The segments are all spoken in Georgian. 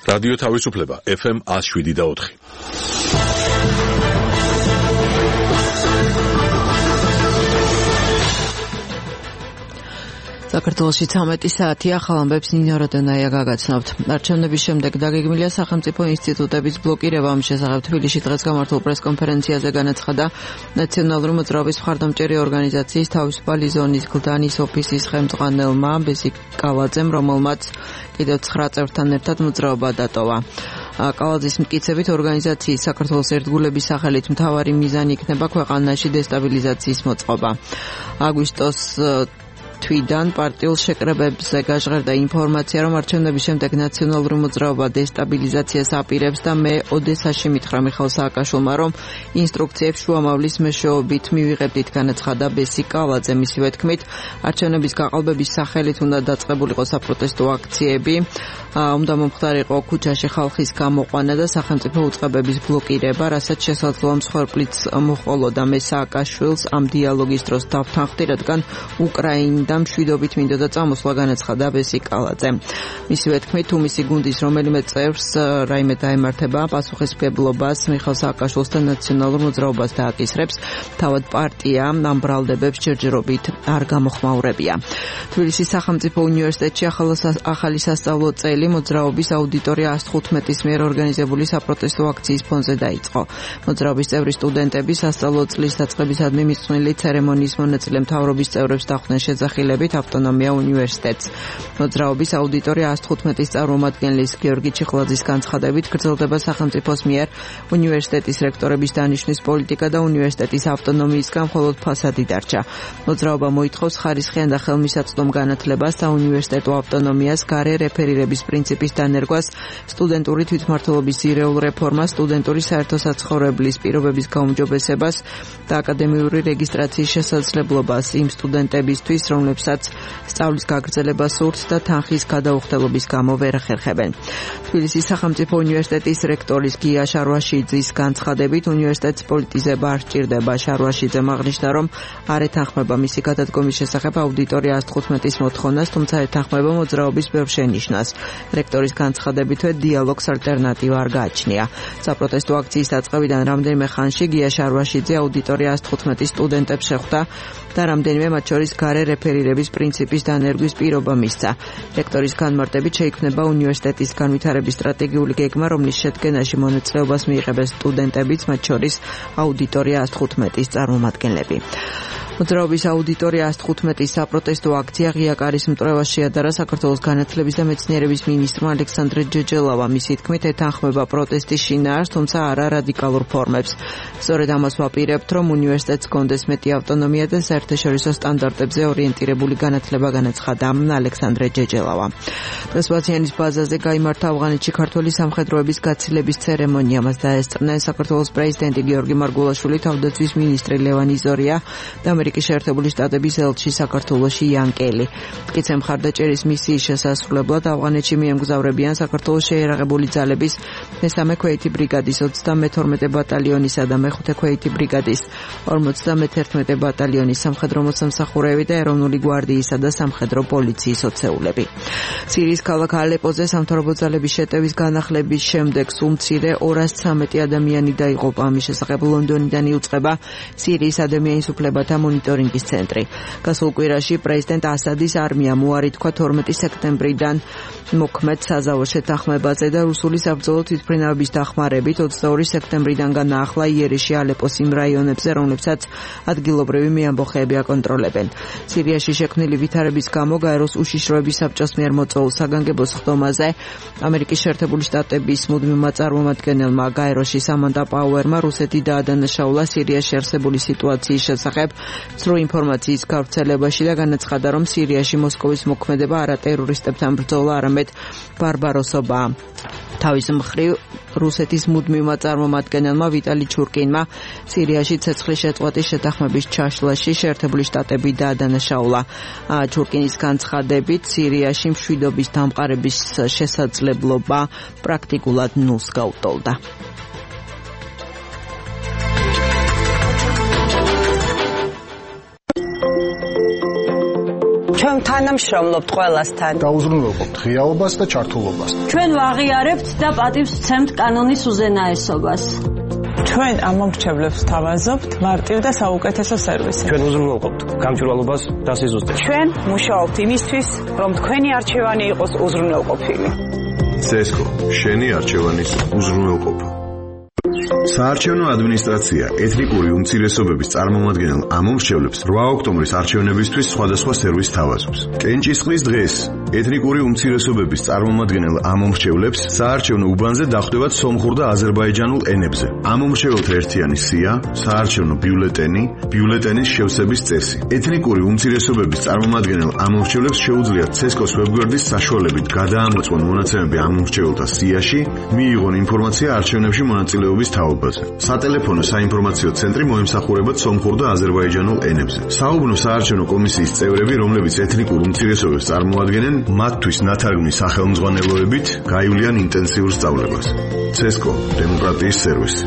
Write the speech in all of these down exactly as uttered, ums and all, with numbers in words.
რადიო თავისუფლება ეფ ემ one oh seven და four. საქართველოში ცამეტი საათია, ახალ ამბებს ნინო როდონაია გაგაცნობთ. არჩევნების შემდეგ დაგეგმილია სახელმწიფო ინსტიტუტების ბლოკირება. ამ შესახებ თბილისში დღეს გამართულ პრესკონფერენციაზე განაცხადა ნაციონალური მოძრაობის მხარდამჭერი ორგანიზაციის თავისუფალი ზონის გლდანის ოფისის ხელმძღვანელმა ბესიკ კალაძემ, რომელმაც კიდევ ცხრა წევრთან ერთად მოძრაობა დატოვა. კალაძის მტკიცებით ორგანიზაციის საქართველოს ერთგულების სახელით მთავარი მიზანი იქნება ქვეყანაში დესტაბილიზაციის მოწყობა. აგვისტოს თვიდან პარტიულ შეკრებებზე გაჟღერდა ინფორმაცია, რომ არჩევნების შემდეგ ნაციონალური მოძრაობა დესტაბილიზაციას აპირებს და მე ოდესაში მითხრა მიხეილ სააკაშვილმა, რომ ინსტრუქციებს შუამავლის მეშვეობით მივიღებდით, განაცხადა ბესიკ კალაძე. მისივე თქმით, არჩევნების გაყალბების სახელით უნდა დაწყებულიყო საპროტესტო აქციები, უნდა მომხდარიყო ქუჩაში ხალხის გამოყვანა და სახელმწიფო უწყებების ბლოკირება, რასაც შესაძლოა მსხვერპლიც მოჰყოლოდა. მე სააკაშვილს ამ დიალოგის დროს დავთანხმდი, რადგან უკრაინა და მშვიდობით მინდოდა წამოსვლა, განაცხადა ბესიკ კალაძე. მისივე თქმით, თუ მისი გუნდის რომელიმე წევრს რაიმე დაემართება პასუხისმგებლობას მიხეილ სააკაშვილს და ნაციონალურ მოძრაობას დააკისრებს, თავად პარტია ამ ბრალდებებს ჯერჯერობით არ გამოხმაურებია. თბილისის სახელმწიფო უნივერსიტეტში ახალი სასწავლო წელი მოძრაობის აუდიტორია one fifteen-ის მიერ ორგანიზებული საპროტესტო აქციის ფონზე დაიწყო. მოძრაობის წევრი სტუდენტები სასწავლო წლის დაწყებისადმი მისწვნილი ცერემონიის მონაწილე მთავრობის წევრებს დახვდნენ შეძახილებით ავტონომია უნივერსიტეტს. მოძრაობის აუდიტორია one fifteen-ის წარმომადგენლის გიორგი ჩიხლაძის განცხადებით, გრძელდება სახელმწიფოს მიერ უნივერსიტეტის რექტორების დანიშვნის პოლიტიკა და უნივერსიტეტის ავტონომიისგან მხოლოდ ფასადი დარჩა. მოძრაობა მოითხოვს ხარისხიან და ხელმისაწვდომ განათლებას, საუნივერსიტეტო ავტონომიას, გარე რეფერირების პრინციპის დანერგვას, სტუდენტური თვითმმართველობის ძირეულ რეფორმას, სტუდენტური საერთო საცხოვრებლის პირობების გაუმჯობესებას და აკადემიური რეგისტრაციის შესაძლებლობას იმ სტუდენტებისთვის, რომლებსაც სწავლის გაგრძელება სურთ და თანხის გადაუხდელობის გამო ვერ ახერხებენ. თბილისის სახელმწიფო უნივერსიტეტის რექტორის გია შარვაშიძის განცხადებით, უნივერსიტეტს პოლიტიზება არ სჭირდება. შარვაშიძემ აღნიშნა, რომ არ ეთანხმება მისი გადადგომის შესახებ აუდიტორია one fifteen-ის მოთხოვნას, თუმცა ეთანხმება მოძრაობის ბევრ შენიშვნას. რექტორის განცხადებითვე დიალოგს ალტერნატივა არ გააჩნია. საპროტესტო აქციის დაწყებიდან რამდენიმე ხანში გია შარვაშიძე აუდიტორია one fifteen-ის სტუდენტებს შეხვდა და რამდენიმე მათ შორის გარე რეფერირების პრინციპის დანერგვის პირობა მისცა. რექტორის განმარტებით შეიქმნება უნივერსიტეტის განვითარების სტრატეგიული გეგმა, რომლის შედგენაში მონაწილეობას მიიღებენ სტუდენტებიც, მათ შორის აუდიტორია one fifteen-ის წარმომადგენლები. მოძრაობის აუდიტორია one fifteen-ის საპროტესტო აქცია ღია კარის მტრევას შეადარა საქართველოს განათლების და მეცნიერების მინისტრმა ალექსანდრე ჯეჯელავამ. მისი თქმით, ეთანხმება პროტესტის შინაარსს, თუმცა არა რადიკალურ ფორმებს. სწორედ ამას ვაპირებთ, რომ უნივერსიტეტს გონდეს მეტი ავტონომია და საერთაშორისო სტანდარტებზე ორიენტირებული განათლება, განაცხადა ალექსანდრე ჯეჯელავა. დღეს ბაზიანის ბაზაზე გაიმართა ავღანეთში ქართველი სამხედროების გაცილების ცერემონია. მას დაესწრნენ საქართველოს პრეზიდენტი გიორგი მარგულაშვილი, თავდაცვის მინისტრი ლევან იზორია და ამერიკის შეერთებული შტატების ელჩი საქართველოში იან კელი. მტკიცე მხარდაჭერის მისიის შესასრულებლად ავღანეთში მიემგზავრებიან საქართველოს შეიარაღებული ძალების მესამე ქვეითი ბრიგადის ოცდამეთორმეტე ბატალიონისა და მეხუთე ქვეითი ბრიგადის ორმოცდამეთერთმეტე ბატალიონის სამხედრო მოსამსახურეები და ეროვნული გვარდიისა და სამხედრო პოლიციის ოცეულები. სირიის ქალაქ ალეპოზე სამთავრობო ძალების შეტევის განახლების შემდეგ სულ მცირე ორას ცამეტი ადამიანი დაიღუპა. ამის შესახებ ლონდონიდან იუწყება სირიის ადამიანის უფლებათა მონიტორინგის ცენტრი. გასულ კვირაში პრეზიდენტ ასადის არმიამ უარი თქვა თორმეტი სექტემბრიდან მოქმედ საზავო შეთანხმებაზე და რუსული საბრძოლო თვითმფრინავების დახმარებით ოცდაორი სექტემბრიდან განაახლა იერიში ალეპოს იმ რაიონებზე, რომლებსაც ადგილობრივი მეამბოხეები აკონტროლებენ. სირიაში შექმნილი ვითარების გამო გაეროს უშიშროების საბჭოს მიერ მოწვეულ საგანგებო სხდომაზე ამერიკის შეერთებული შტატების მუდმივმა წარმომადგენელმა გაეროში სამანდა პაუერმა რუსეთი დაადანაშაულა სირიაში არსებული სიტუაციის შესახებ ცრუ ინფორმაციის გავრცელებაში და განაცხადა, რომ სირიაში მოსკოვის მოქმედება არა ტერორისტებთან ბრძოლა, არამედ ბარბაროსობაა. თავის მხრივ რუსეთის მუდმივმა წარმომადგენელმა ვიტალი ჩურკინმა სირიაში ცეცხლის შეწყვეტის შეთანხმების ჩაშლაში შეერთებული შტატები დაადანაშაულა. ჩურკინის განცხადებით, სირიაში მშვიდობის დამყარების შესაძლებლობა პრაქტიკულად ნულს გაუტოლდა. ჩვენ თანამშრომლობთ ყველასთან. Დაუზრუნველყოფთ ღიაობას და ჩართულობას. ჩვენ ვაღიარებთ და პატივს ვცემთ კანონის უზენაესობას. ჩვენ ამ მომრჩევლებს თავაზობთ მარტივ და საუკეთესო სერვისი. ჩვენ უზრუნველყოფთ გამჭვირვალობას და სიზუსტეს. ჩვენ მუშაობთ იმისთვის, რომ თქვენი არჩევანი იყოს უზრუნველყოფილი. ცესკო, შენი არჩევანის უზრუნველყოფა. საარჩევნო ადმინისტრაცია ეთნიკური უმცირესობების წარმომადგენელ ამომრჩევლებს რვა ოქტომბრის არჩევნებისთვის სხვადასხვა სერვისს თავაზობს. კენჭისყრის დღეს ეთნიკური უმცირესობების წარმომადგენელ ამომრჩევლებს საარჩევნო უბანზე დახვდებათ სომხურ და აზერბაიჯანულ ენებზე. ამომრჩეველთა ერთიანი სია, საარჩევნო ბიულეტენი, ბიულეტენის შევსების წესი. ეთნიკური უმცირესობების წარმომადგენელ ამომრჩევლებს შეუძლიათ ცესკოს ვებგვერდის საშუალებით გადაამოწმონ მონაცემები ამომრჩეველთა სიაში, მიიღონ ინფორმაცია არჩევნებში მონაწილეობის თაობაზე. სატელეფონო საინფორმაციო ცენტრი მოემსახურებათ სომხურ და აზერბაიჯანულ ენებზე. საუბნო საარჩევნო კომისიის წევრები, რომლებიც ეთნიკურ უმცირესობებს წარმოადგენენ, მათთვის ნათარგმნი სახელმძღვანელოებით გაივლიან ინტენსიურ სწავლებას. ცესკო, დემოკრატიის სერვისი.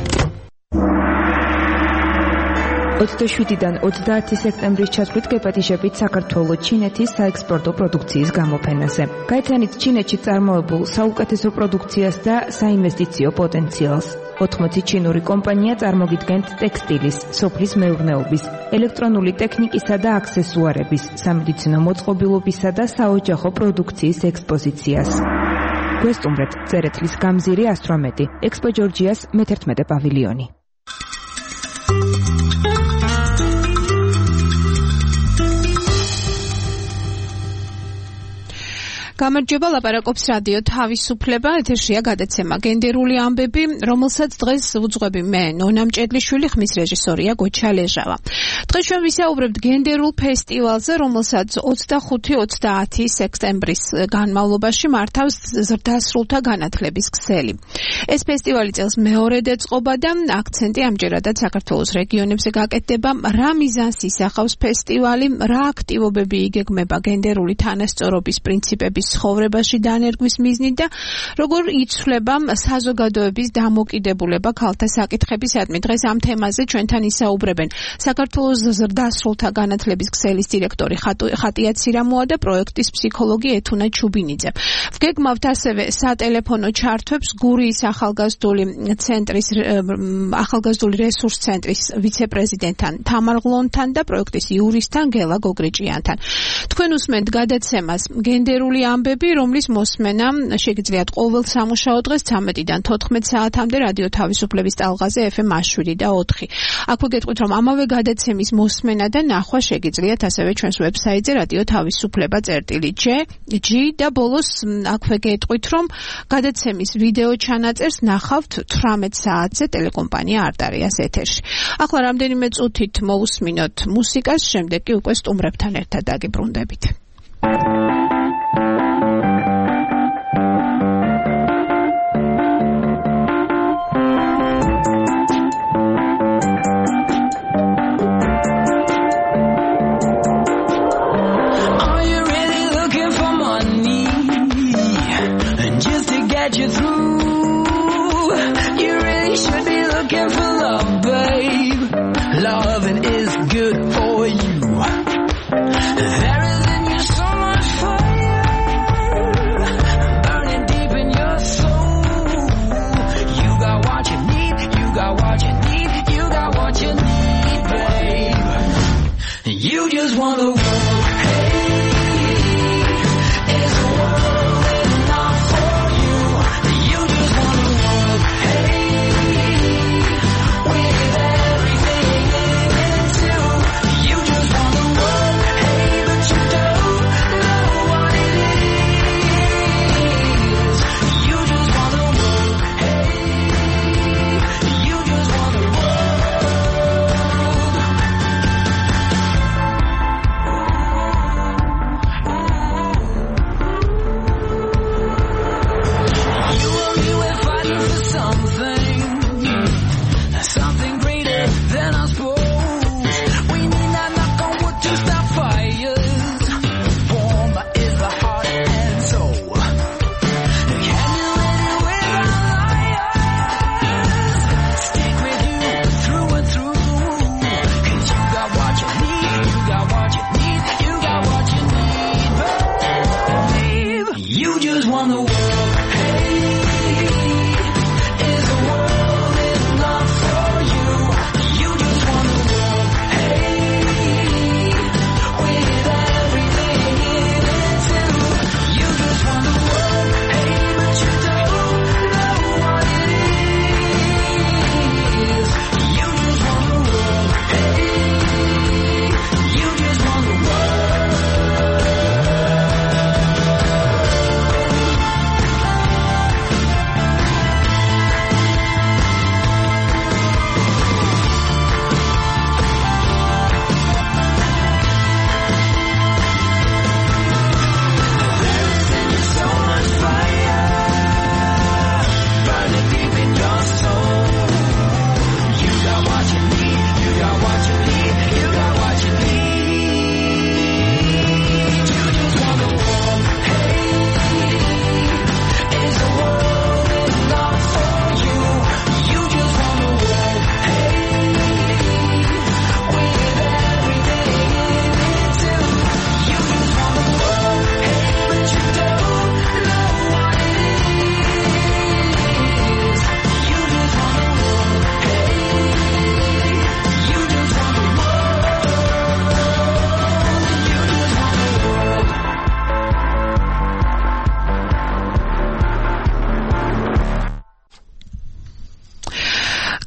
ოცდაშვიდიდან ოცდაათი სექტემბრის ჩათვლით გეპატიჟებით საქართველოს ჩინეთის საექსპორტო პროდუქციის გამოფენაზე. გაიცანით ჩინეთში წარმოებულ საუკეთესო პროდუქციას და საინვესტიციო პოტენციალს. ოთხმოცი ჩინური კომპანია წარმოგიდგენთ ტექსტილის, სოფლის მეურნეობის, ელექტრონული ტექნიკისა და აქსესუარების, სამედიცინო მოწყობილობისა და საოჯახო პროდუქციის ექსპოზიციას. გვესტუმრეთ წერეთლის გამზირი ასტრომეტი, ექსპო ჯორჯიას მეთერთმეტე პავილიონი. გამარჯობა, ლაპარაკობს რადიო თავისუფლება, ეთერშია გადაცემა გენდერული ამბები, რომელსაც დღეს უძღვები მე, ნონა მჭედლიშვილი, ხმის რეჟისორია გოჩა ლეჟავა. დღეს ჩვენ ვისაუბრებთ გენდერულ ფესტივალზე, რომელსაც ოცდახუთი ოცდაათი სექტემბრის განმავლობაში მართავს ზრდასრულთა განათლების ქსელი. ეს ფესტივალი წელს მეორედ ეწყობა და აქცენტი ამჯერადად საქართველოს რეგიონებზე გაკეთდება. რა მიზანს ისახავს ფესტივალი, რა აქტივობები იგეგმება გენდერული თანასწორობის პრინციპების ცხოვრებაში დანერგვის მიზნით და როგორ იცვლება საზოგადოების დამოკიდებულება ქალთა საკითხებისადმი. დღეს ამ თემაზე ჩვენთან ისაუბრებენ საქართველოს ზრდასრულთა განათლების ქსელის დირექტორი ხატია ცირამოა და პროექტის ფსიქოლოგი ეთუნა ჩუბინიძე. ვგეგმავთ ასევე სატელეფონო ჩართვებს გურიის ახალგაზრდული ცენტრის ახალგაზრდული რესურს ცენტრის ვიცე-პრეზიდენტთან თამარ ღლონთან და პროექტის იურისტთან გელა გოგრიჭიანთან. თქვენ უსმენთ გადაცემას გენდერული ამბები, რომლის მოსმენა შეგიძლიათ ყოველ სამუშაო დღეს ცამეტიდან თოთხმეტ საათამდე რადიო თავისუფლების ტალღაზე ეფ ემ შვიდი და ოთხი. აქვე გეტყვით, რომ ამავე გადაცემის მოსმენა და ნახვა შეგიძლიათ ასევე ჩვენს ვებსაიტზე რადიო თავისუფლება წერტილი ჯი და ბოლოს აქვე გეტყვით, რომ გადაცემის ვიდეო ჩანაწერს ნახავთ თვრამეტ საათზე ტელეკომპანია არტარიას ეთერში. ახლა რამდენიმე წუთით მოусმინოთ მუსიკას, შემდეგ კი უკვე სტუმრებთან ერთად დაგიბრუნდებით. You through, you really should be looking for love, babe. Loving is good for you. There is in you so much fire, burning deep in your soul. You got what you need, you got what you need, you got what you need, babe. You just want the world, hey. It's a world enough for you. You just want the world, hey. With everything in it too. You just want the world, hey, but you don't know what it is. You just want the world, hey. You just want the world.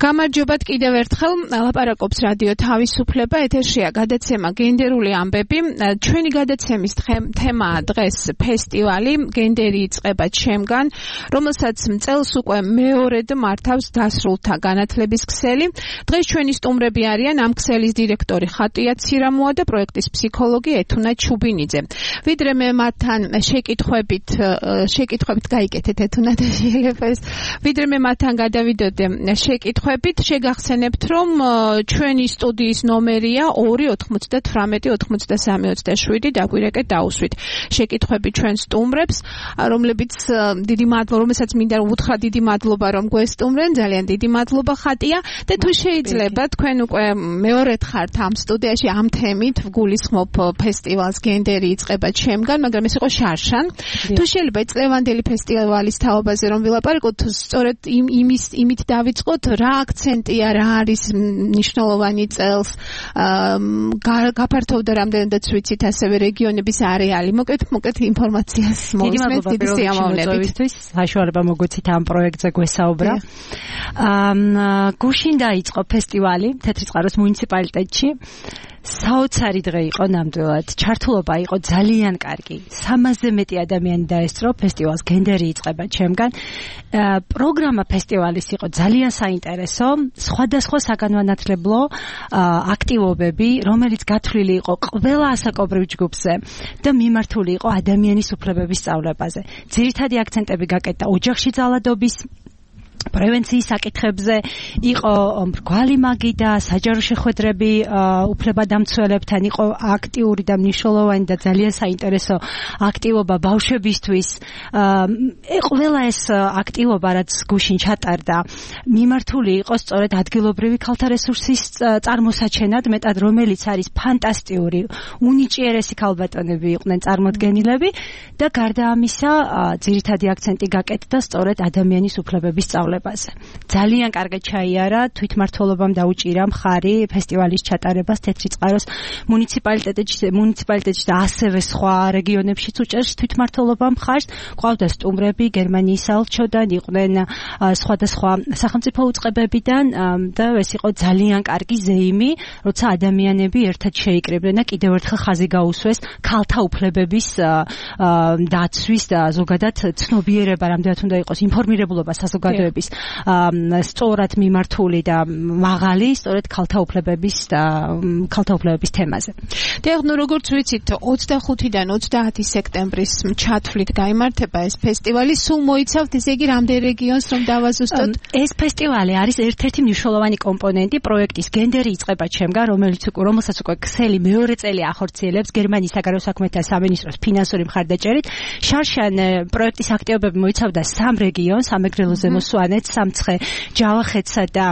გამარჯობათ კიდევ ერთხელ ლაპარაკობს რადიო თავისუფლება ეთერშია გადაცემა გენდერული ამბები ჩვენი გადაცემის თემაა დღეს ფესტივალი გენდერი იწყება ჩემგან რომელსაც წელს უკვე მეორედ მართავს დასრულთა განათლების ქსელი დღეს ჩვენი სტუმრები არიან ამ ქსელის დირექტორი ხატია ცირამოა და პროექტის ფსიქოლოგი ეთუნა ჩუბინიძე ვიდრე მე მათთან შეკითხვებით შეკითხვებით გაიკეთეთ ეთუნა და შეიძლება ვიდრე მე მათთან გადავიდოდე შეკითხვებით შეგახსენებთ რომ ჩვენი სტუდიის ნომერია ორი ოთხმოცდათვრამეტი ოთხმოცდასამი ოცდაშვიდი დაგვირეკეთ დაუსვით შეკითხვები ჩვენ სტუმრებს რომლებიც დიდი მადლობა რომელსაც მინდა უთხრა დიდი მადლობა რომ გვესტუმრენ ძალიან დიდი მადლობა ხატია და თუ შეიძლება თქვენ უკვე მეორედ ხართ ამ სტუდიაში ამ თემით ვგულისხმობ ფესტივალს გენდერი იწყება ჩემგან მაგრამ ეს იყო შარშან თუ შეიძლება წლევანდელი ფესტივალის თაობაზე რომ ვილაპარაკოთ სწორედ იმის იმით დავიწყოთ რა აქცენტია რა არის მნიშვნელოვანი წელს გაფართოვდა რამდენადაც ვიცით ასევე რეგიონების არეალი მოკეთ მოკეთ ინფორმაციას მოვისმენთ დიდი სიამოვნებით საშუალება მოგვეცით ამ პროექტზე გვესაუბრა გუშინ დაიწყო ფესტივალი თეთრიწყაროს მუნიციპალიტეტში საოცარი დღე იყო ნამდვილად ჩართულობა იყო ძალიან კარგი სამასზე მეტი ადამიანი დაესწრო ფესტივალს გენდერი იწყება ჩემგან პროგრამა ფესტივალის იყო ძალიან საინტერესო სხვადასხვა საგანმანათლებლო აქტივობები რომელიც გათვლილი იყო ყველა ასაკობრივ ჯგუფზე და მიმართული იყო ადამიანის უფლებების სწავლებაზე ძირითადი აქცენტები გაკეთდა ოჯახში ძალადობის პრევენციის საკითხებზე იყო მრგვალი მაგი და საჯარო შეხვედრები უფლებადამცველებთან იყო აქტიური და მნიშვნელოვანი და ძალიან საინტერესო აქტივობა ბავშვებისთვის ყველა ეს აქტივობა რაც გუშინ ჩატარდა მიმართული იყო სწორედ ადგილობრივი ქალთა რესურსის წარმოსაჩენად მეტად რომელიც არის ფანტასტიკური უნიჭიერესი ქალბატონები იყვნენ წარმოდგენილები და გარდა ამისა ძირითადი აქცენტი გაკეთდა სწორედ ადამიანის უფლებების სწავლება ძალიან კარგად ჩაიარა თვითმმართველობამ დაუჭირა მხარი ფესტივალის ჩატარებას თეთრიწყაროს მუნიციპალიტეტში მუნიციპალიტეტში და ასევე სხვა რეგიონებშიც უჭერს თვითმმართველობამ მხარს ყავდა სტუმრები გერმანიის საელჩოდან იყვნენ სხვადასხვა სახელმწიფო უწყებებიდან და ეს იყო ძალიან კარგი ზეიმი როცა ადამიანები ერთად შეიკრიბნენ და კიდევ ერთხელ ხაზი გაუსვეს ქალთა უფლებების დაცვის და ზოგადად ცნობიერება რამდენად უნდა იყოს ინფორმირებულობა საზოგადოების სწორად მიმართული და მაღალი სწორედ ქალთა უფლებების და ქალთა უფლებების თემაზე. დიახ, ნუ როგორც ვიცით, ოცდახუთიდან ოცდაათი სექტემბრის ჩათვლით გაიმართება ეს ფესტივალი. სულ მოიცავთ ესე იგი რამდენ რეგიონს რომ დავაზუსტოთ? ეს ფესტივალი არის ერთ-ერთი მნიშვნელოვანი კომპონენტი პროექტის გენდერი იწყება ჩემგან, რომელიც რომელსაც უკვე ქსელი მეორე წელი ახორციელებს გერმანიის საგარეო საქმეთა სამინისტროს ფინანსური მხარდაჭერით. შარშან პროექტის აქტივობები მოიცავდა სამ რეგიონს, ამეგრელო ზემო სვანეთს, სამცხე, ჯავახეთსა და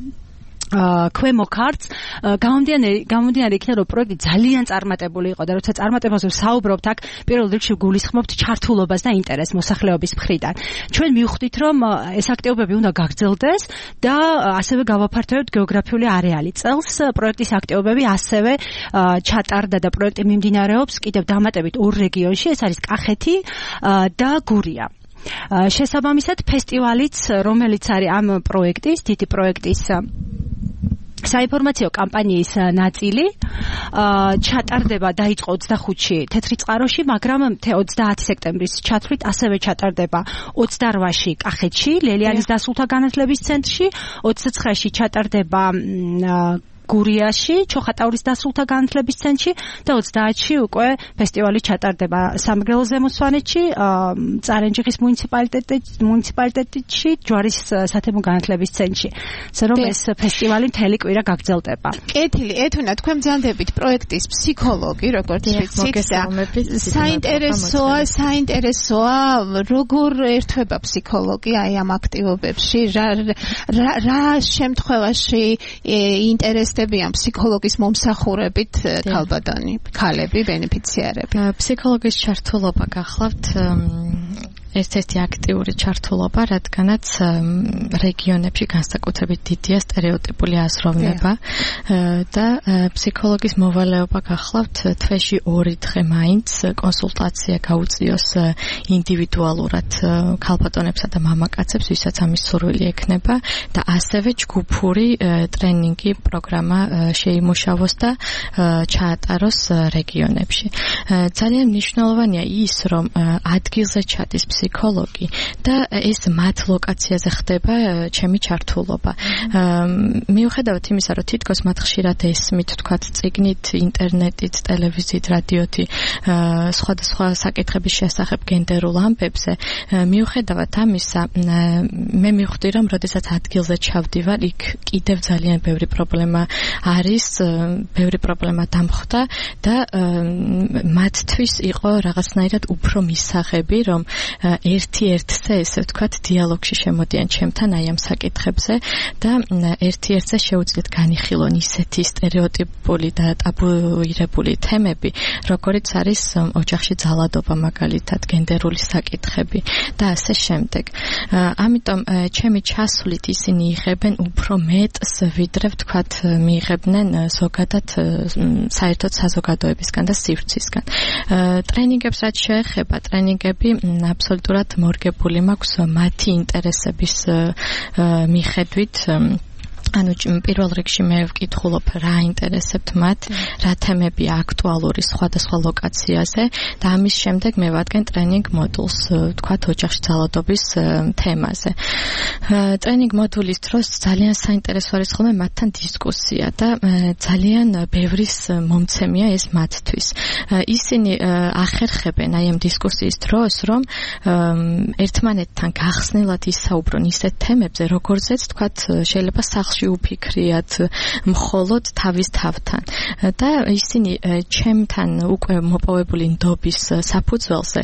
ქვემო ქართლს გამომდინარე გამომდინარე იქიდან რომ პროექტი ძალიან წარმატებული იყო და როცა წარმატებაზე ვსაუბრობთ აქ პირველ რიგში გულისხმობთ ჩართულობას და ინტერესს მოსახლეობის მხრიდან ჩვენ მივხვდით რომ ეს აქტივობები უნდა გაგრძელდეს და ასევე გავაფართოვებთ გეოგრაფიული არეალი წელს პროექტის აქტივობები ასევე ჩატარდა და პროექტი მიმდინარეობს კიდევ დამატებით ორ რეგიონში ეს არის კახეთი და გურია შესაბამისად ფესტივალიც რომელიც არის ამ პროექტის დიდი პროექტის საინფორმაციო კამპანიის ნაწილი ჩატარდება დაიწყო ოცდახუთში თეთრიწყაროში მაგრამ ოცდაათი სექტემბრის ჩათვლით ასევე ჩატარდება ოცდარვაში კახეთში ლელიანის დასულთა განათლების ცენტრში ოცდაცხრაში ჩატარდება გურიაში, ჩოხატაურის დასრულთა განათლების ცენტრში და ოცდაათში უკვე ფესტივალი ჩატარდება სამეგრელო ზემო სვანეთში, წარენჯიხის მუნიციპალიტეტში, მუნიციპალიტეტში, ჯვარის სათემო განათლების ცენტრში. ზრომ ეს ფესტივალი მთელი კვირა გაგრძელდება. კეთილი, ეთუნა, თქვენ მზადებით პროექტის ფსიქოლოგი, როგორც ვიცით და საინტერესოა, საინტერესოა, როგორ ერთვება ფსიქოლოგი აი ამ აქტივობებში, რა რა შემთხვევაში ინტერესდება ამ ფსიქოლოგის მომსახურებით ქალბატონი, ქალები, ბენეფიციარები. ფსიქოლოგის ჩართულობა გახლავთ ერთ-ერთი აქტიური ჩართულობა, რადგანაც რეგიონებში განსაკუთრებით დიდია სტერეოტიპული აზროვნება და ფსიქოლოგის მოვალეობა გახლავთ თვეში ორი დღე მაინც კონსულტაცია გაუწიოს ინდივიდუალურად ქალბატონებსა და მამაკაცებს, ვისაც ამის სურვილი ექნება და ასევე ჯგუფური ტრენინგი პროგრამა შეიმუშავოს და ჩაატაროს რეგიონებში. ძალიან მნიშვნელოვანია ის, რომ ადგილზე ჩადის ფსიქოლოგი და ეს მათ ლოკაციაზე ხდება ჩემი ჩართულობა. მიუხედავად იმისა, რომ თითქოს მათ ხშირად ესმით, თქვათ, წიგნით, ინტერნეტით, ტელევიზიით, რადიოთი სხვადასხვა საკითხების შესახებ გენდერულ ამბებზე, მიუხედავად ამისა, მე მივხვდი, რომ როდესაც ადგილზე ჩავდივარ, იქ კიდევ ძალიან ბევრი პრობლემა არის, ბევრი პრობლემა დამხვდა და მათთვის იყო რაღაცნაირად უფრო მისაღები, რომ ერთი ერთზე, ესე ვთქვათ, დიალოგში შემოდიან ჩემთან აი ამ საკითხებზე და ერთი ერთზე შეუძლიათ განიხილონ ისეთი სტერეოტიპული და ტაბუირებული თემები, როგორიც არის ოჯახში ძალადობა, მაგალითად, გენდერული საკითხები და ასე შემდეგ. ამიტომ ჩემი ჩასვლით ისინი იღებენ უფრო მეტს, ვიდრე ვთქვათ, მიიღებდნენ ზოგადად საერთოდ საზოგადოებისგან და სივრცისგან. ტრენინგებს რაც შეეხება, ტრენინგები აბსოლუტურად მორგებული მაქვს მათი ინტერესების მიხედვით. ანუ პირველ რიგში მე ვკითხულობ რა ინტერესებთ მათ, რა თემებია აქტუალური სხვადასხვა ლოკაციაზე და ამის შემდეგ მე ვადგენ ტრენინგ მოდულს, ვთქვათ, ოჯახში ძალადობის თემაზე. ტრენინგ მოდულის დროს ძალიან საინტერესო არის ხოლმე მათთან დისკუსია და ძალიან ბევრის მომცემია ეს მათთვის. ისინი ახერხებენ აი ამ დისკუსიის დროს, რომ ერთმანეთთან გახსნილად ისაუბრონ ისეთ თემებზე, როგორზეც, ვთქვათ, შეიძლება სახლში უფიქრიათ მხოლოდ თავის თავთან და ისინი ჩემთან უკვე მოპოვებული ნდობის საფუძველზე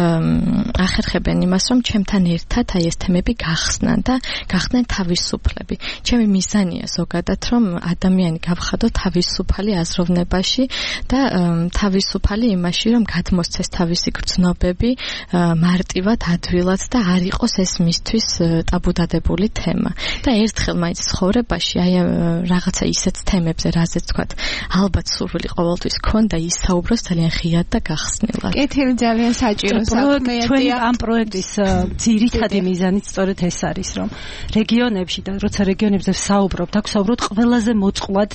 ახერხებენ იმას, რომ ჩემთან ერთად აი ეს თემები გახსნან და გახდნენ თავისუფლები. ჩემი მიზანია ზოგადად, რომ ადამიანი გავხადო თავისუფალი აზროვნებაში და თავისუფალი იმაში, რომ გადმოსცეს თავისი გრძნობები მარტივად, ადვილად და არ იყოს ეს მისთვის ტაბუდადებული თემა. და ერთხელ მაინც ცხოვრებაში აი რაღაცა ისეთ თემებზე, რაზეც თქვათ, ალბათ სურვილი ყოველთვის ქონდა ისაუბროს ძალიან ღიად და გახსნილად. კეთილი ძალიან საჭირო საქმეა. ჩვენი ამ პროექტის ძირითადი მიზანიც სწორედ ეს არის, რომ რეგიონებში და როცა რეგიონებზე ვსაუბრობთ, აქ ვსაუბრობთ ყველაზე მოწყვლად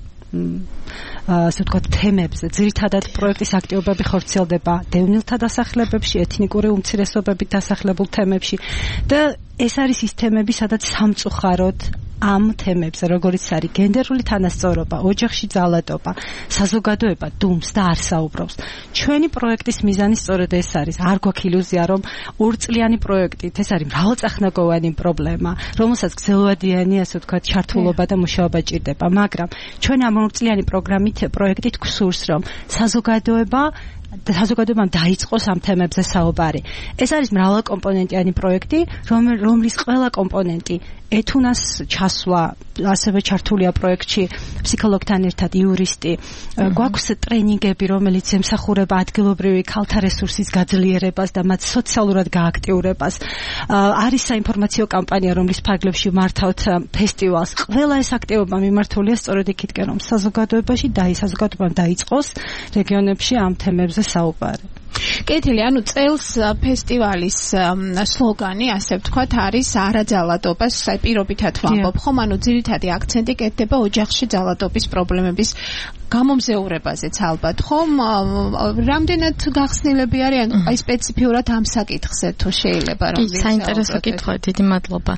ასე ვთქვათ, თემებზე. ძირითადად პროექტის აქტივობები ხორციელდება დევნილთა დასახლებებში, ეთნიკური უმცირესობებით დასახლებულ თემებში და ეს არის ის თემები, სადაც სამწუხაროდ ამ თემებზე, როგორიც არის გენდერული თანასწორობა, ოჯახში ძალადობა, საზოგადოება დუმს და არ საუბრობს. ჩვენი პროექტის მიზანი სწორედ ეს არის. არ გვაქვს ილუზია, რომ ორწლიანი პროექტით ეს არის მრავალწახნაგოვანი პრობლემა, რომელსაც გრძელვადიანი, ასე ვთქვათ, ჩართულობა და მუშაობა ჭირდება, მაგრამ ჩვენ ამ ორწლიანი პროგრამით, პროექტით გვსურს, რომ საზოგადოება საზოგადოებამ დაიწყოს ამ თემებზე საუბარი. ეს არის მრავალკომპონენტიანი პროექტი, რომლის ყველა კომპონენტი ეთუნას ჩასვლა, ასევე ჩართულია პროექტში ფსიქოლოგთან ერთად იურისტი. გვაქვს ტრენინგები, რომელიც ემსახურება ადგილობრივი ქალთა რესურსის გაძლიერებას და მათ სოციალურად გააქტიურებას. არის საინფორმაციო კამპანია, რომლის ფარგლებში მართავთ ფესტივალს. ყველა ეს აქტივობა მიმართულია სწორედ იქითკენ, რომ საზოგადოებაში და საზოგადოებამ დაიწყოს რეგიონებში ამ თემებზე საუბარი. კეთილი, ანუ წელს ფესტივალის სლოგანი, ასე ვთქვათ, არის არაძალადობას პირობითად ვამბობ, ხომ? ანუ ძირითადი აქცენტი კეთდება ოჯახში ძალადობის პრობლემების გამომზეურებაზეც ალბათ, ხომ? რამდენად გახსნილები არიან აი სპეციფიურად ამ საკითხზე, თუ შეიძლება რომ ვიცი. საინტერესო კითხვაა, დიდი მადლობა.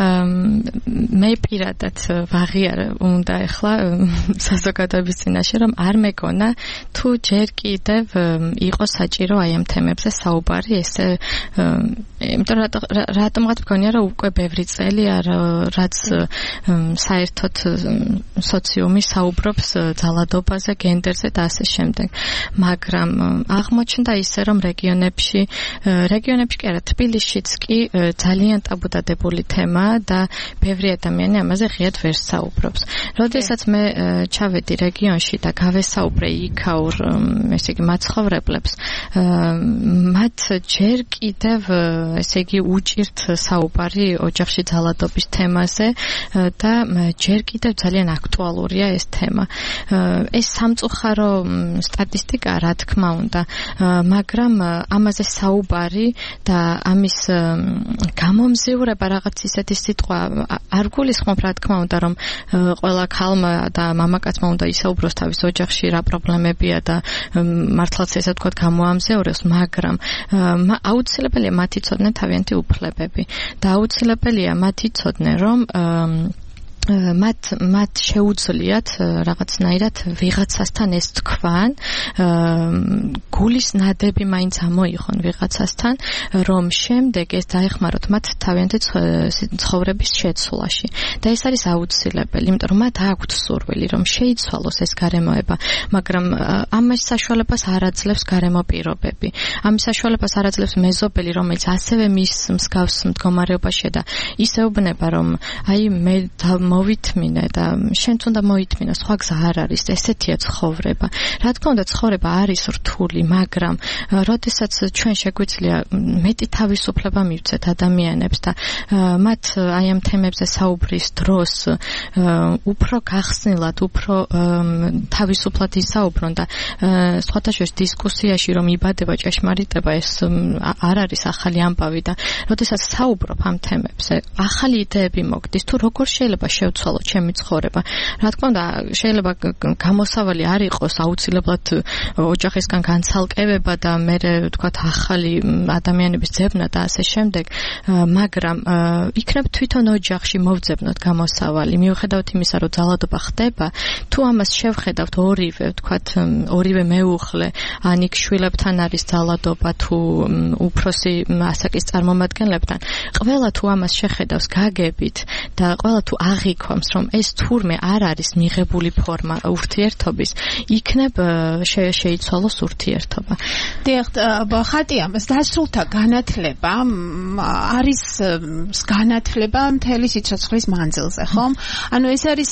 მე პირადად ვაღიარე უნდა ახლა საზოგადოების წინაშე, რომ არ მეგონა თუ ჯერ კიდევ იყო საჭირო აი ამ თემებზე საუბარი, ესე იმიტომ რატომღაც მგონია, რომ უკვე ბევრი წელია, რაც საერთოდ სოციუმი საუბრობს ძალადობაზე, გენდერზე და ასე შემდეგ. მაგრამ აღმოჩნდა ისე, რომ რეგიონებში, რეგიონებში კი არა, თბილისშიც კი ძალიან ტაბუდადებული თემაა და ბევრი ადამიანი ამაზე ღიად ვერ საუბრობს. როდესაც მე ჩავედი რეგიონში და გავესაუბრე იქაურ, ესე იგი, მაცხოვრებლებს, მათ ჯერ კიდევ ესე იგი უჭირთ საუბარი ოჯახში ძალადობის თემაზე და ჯერ კიდევ ძალიან აქტუალურია ეს თემა. ეს სამწუხარო სტატისტიკა, რა თქმა უნდა, მაგრამ ამაზე საუბარი და ამის გამომზიურება რაღაც ისეთი სიტყვა არ გულისხმობ, რა თქმა უნდა, რომ ყველა ქალმა და მამაკაცმა უნდა ისაუბროს თავის ოჯახში რა პრობლემებია და მართლაც ესე ვთქვათ გამოამზეუროს, მაგრამ აუცილებელია მათ იცოდნენ თავიანთი უფლებები და აუცილებელია მათ იცოდნენ, რომ მათ მათ შეუძლიათ რაღაცნაირად ვიღაცასთან ეს თქვან, გულის ნადები მაინც ამოიღონ ვიღაცასთან, რომ შემდეგ ეს დაეხმაროთ მათ თავიანთი ცხოვრების შეცვლაში. და ეს არის აუცილებელი, იმიტომ რომ მათ აქვთ სურვილი, რომ შეიცვალოს ეს გარემოება, მაგრამ ამის საშუალებას არ აძლევს გარემო პირობები. ამის საშუალებას არ აძლევს მეზობელი, რომელიც ასევე მის მსგავს მდგომარეობაშია და ისეუბნება, რომ აი მე მოვითმინე და შენც უნდა მოითმინო, სხვა გზა არ არის, ესეთია ცხოვრება. რა თქმა უნდა, ცხოვრება არის რთული, მაგრამ როდესაც ჩვენ შეგვიძლია მეტი თავისუფლება მივცეთ ადამიანებს და მათ აი ამ თემებზე საუბრის დროს უფრო გახსნილად, უფრო თავისუფლად ისაუბრონ და სხვათა შორის დისკუსიაში რომ იბადება ჭეშმარიტება, ეს არ არის ახალი ამბავი და როდესაც საუბრობ ამ თემებზე, ახალი იდეები მოგდის, თუ როგორ შეიძლება შევცვალოთ ჩემი ცხოვრება. რა თქმა უნდა, შეიძლება გამოსავალი არ იყოს აუცილებლად ოჯახისგან განცალკევება და მე ვთქვათ ახალი ადამიანების ძებნა და ასე შემდეგ, მაგრამ იქნებ თვითონ ოჯახში მოვძებნოთ გამოსავალი. მიუხედავად იმისა, რომ ძალადობა ხდება, თუ ამას შევხედავთ ორივე, ვთქვათ, ორივე მეუღლე, ან იქ შვილებთან არის ძალადობა თუ უფროსი ასაკის წარმომადგენლებთან, ყველა თუ ამას შეხედავს გაგებით და ყველა თუ აღიქვამს, რომ ეს თურმე არ არის მიღებული ფორმა ურთიერთობის, იქნებ შეიცვალოს ურთიერთობა. დიახ, ხატია, დასრულთა განათლება არის განათლება მთელი სიცოცხლის მანძილზე, ხომ? ანუ ეს არის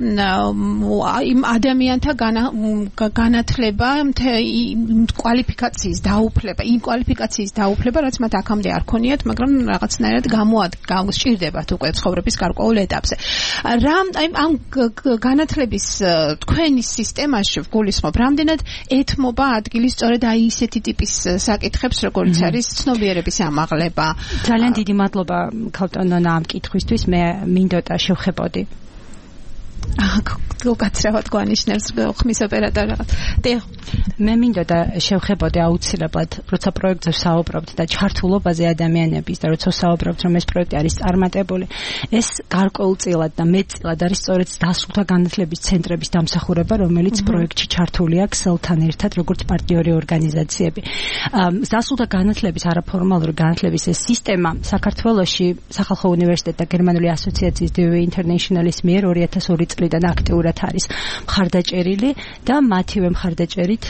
იმ ადამიანთა განათლება, კვალიფიკაციის დაუფლება, იმ კვალიფიკაციის დაუფლება, რაც მათ აქამდე არ ქონიათ, მაგრამ რაღაცნაირად გამოსჭირდებათ უკვე ცხოვრების გარკვეულ ეტაპზე. რა ამ განათლების თქვენი სისტემაში გულისხმობ, რამდენად ეთმობა ადგილი სწორედ აი ისეთი ტიპის საკითხებს, როგორც არის ცნობიერების ამაღლება. ძალიან დიდი მადლობა ქალტონონა ამ კითხვისთვის, მე მინდოდა შევხებოდი. გულკაცრავად გვანიშნებს ხმის ოპერატორი რაღაც. დიახ, მე მინდოდა შევხებოდი აუცილებლად, როცა პროექტზე ვსაუბრობთ და ჩართულობაზე ადამიანების და როცა ვსაუბრობთ, რომ ეს პროექტი არის წარმატებული, ეს გარკვეულწილად და მეტწილად არის სწორედ დასრულთა განათლების ცენტრების დამსახურება, რომელიც პროექტში ჩართულია ქსელთან ერთად, როგორც პარტნიორი ორგანიზაციები. დასრულთა განათლების არაფორმალური განათლების ეს სისტემა საქართველოში სახალხო უნივერსიტეტი და გერმანული ასოციაციის დი იუ ინტერნეიშნალის მიერ ორი ათას ორი წლიდან აქტიურად არის მხარდაჭერილი და მათივე მხარდაჭერით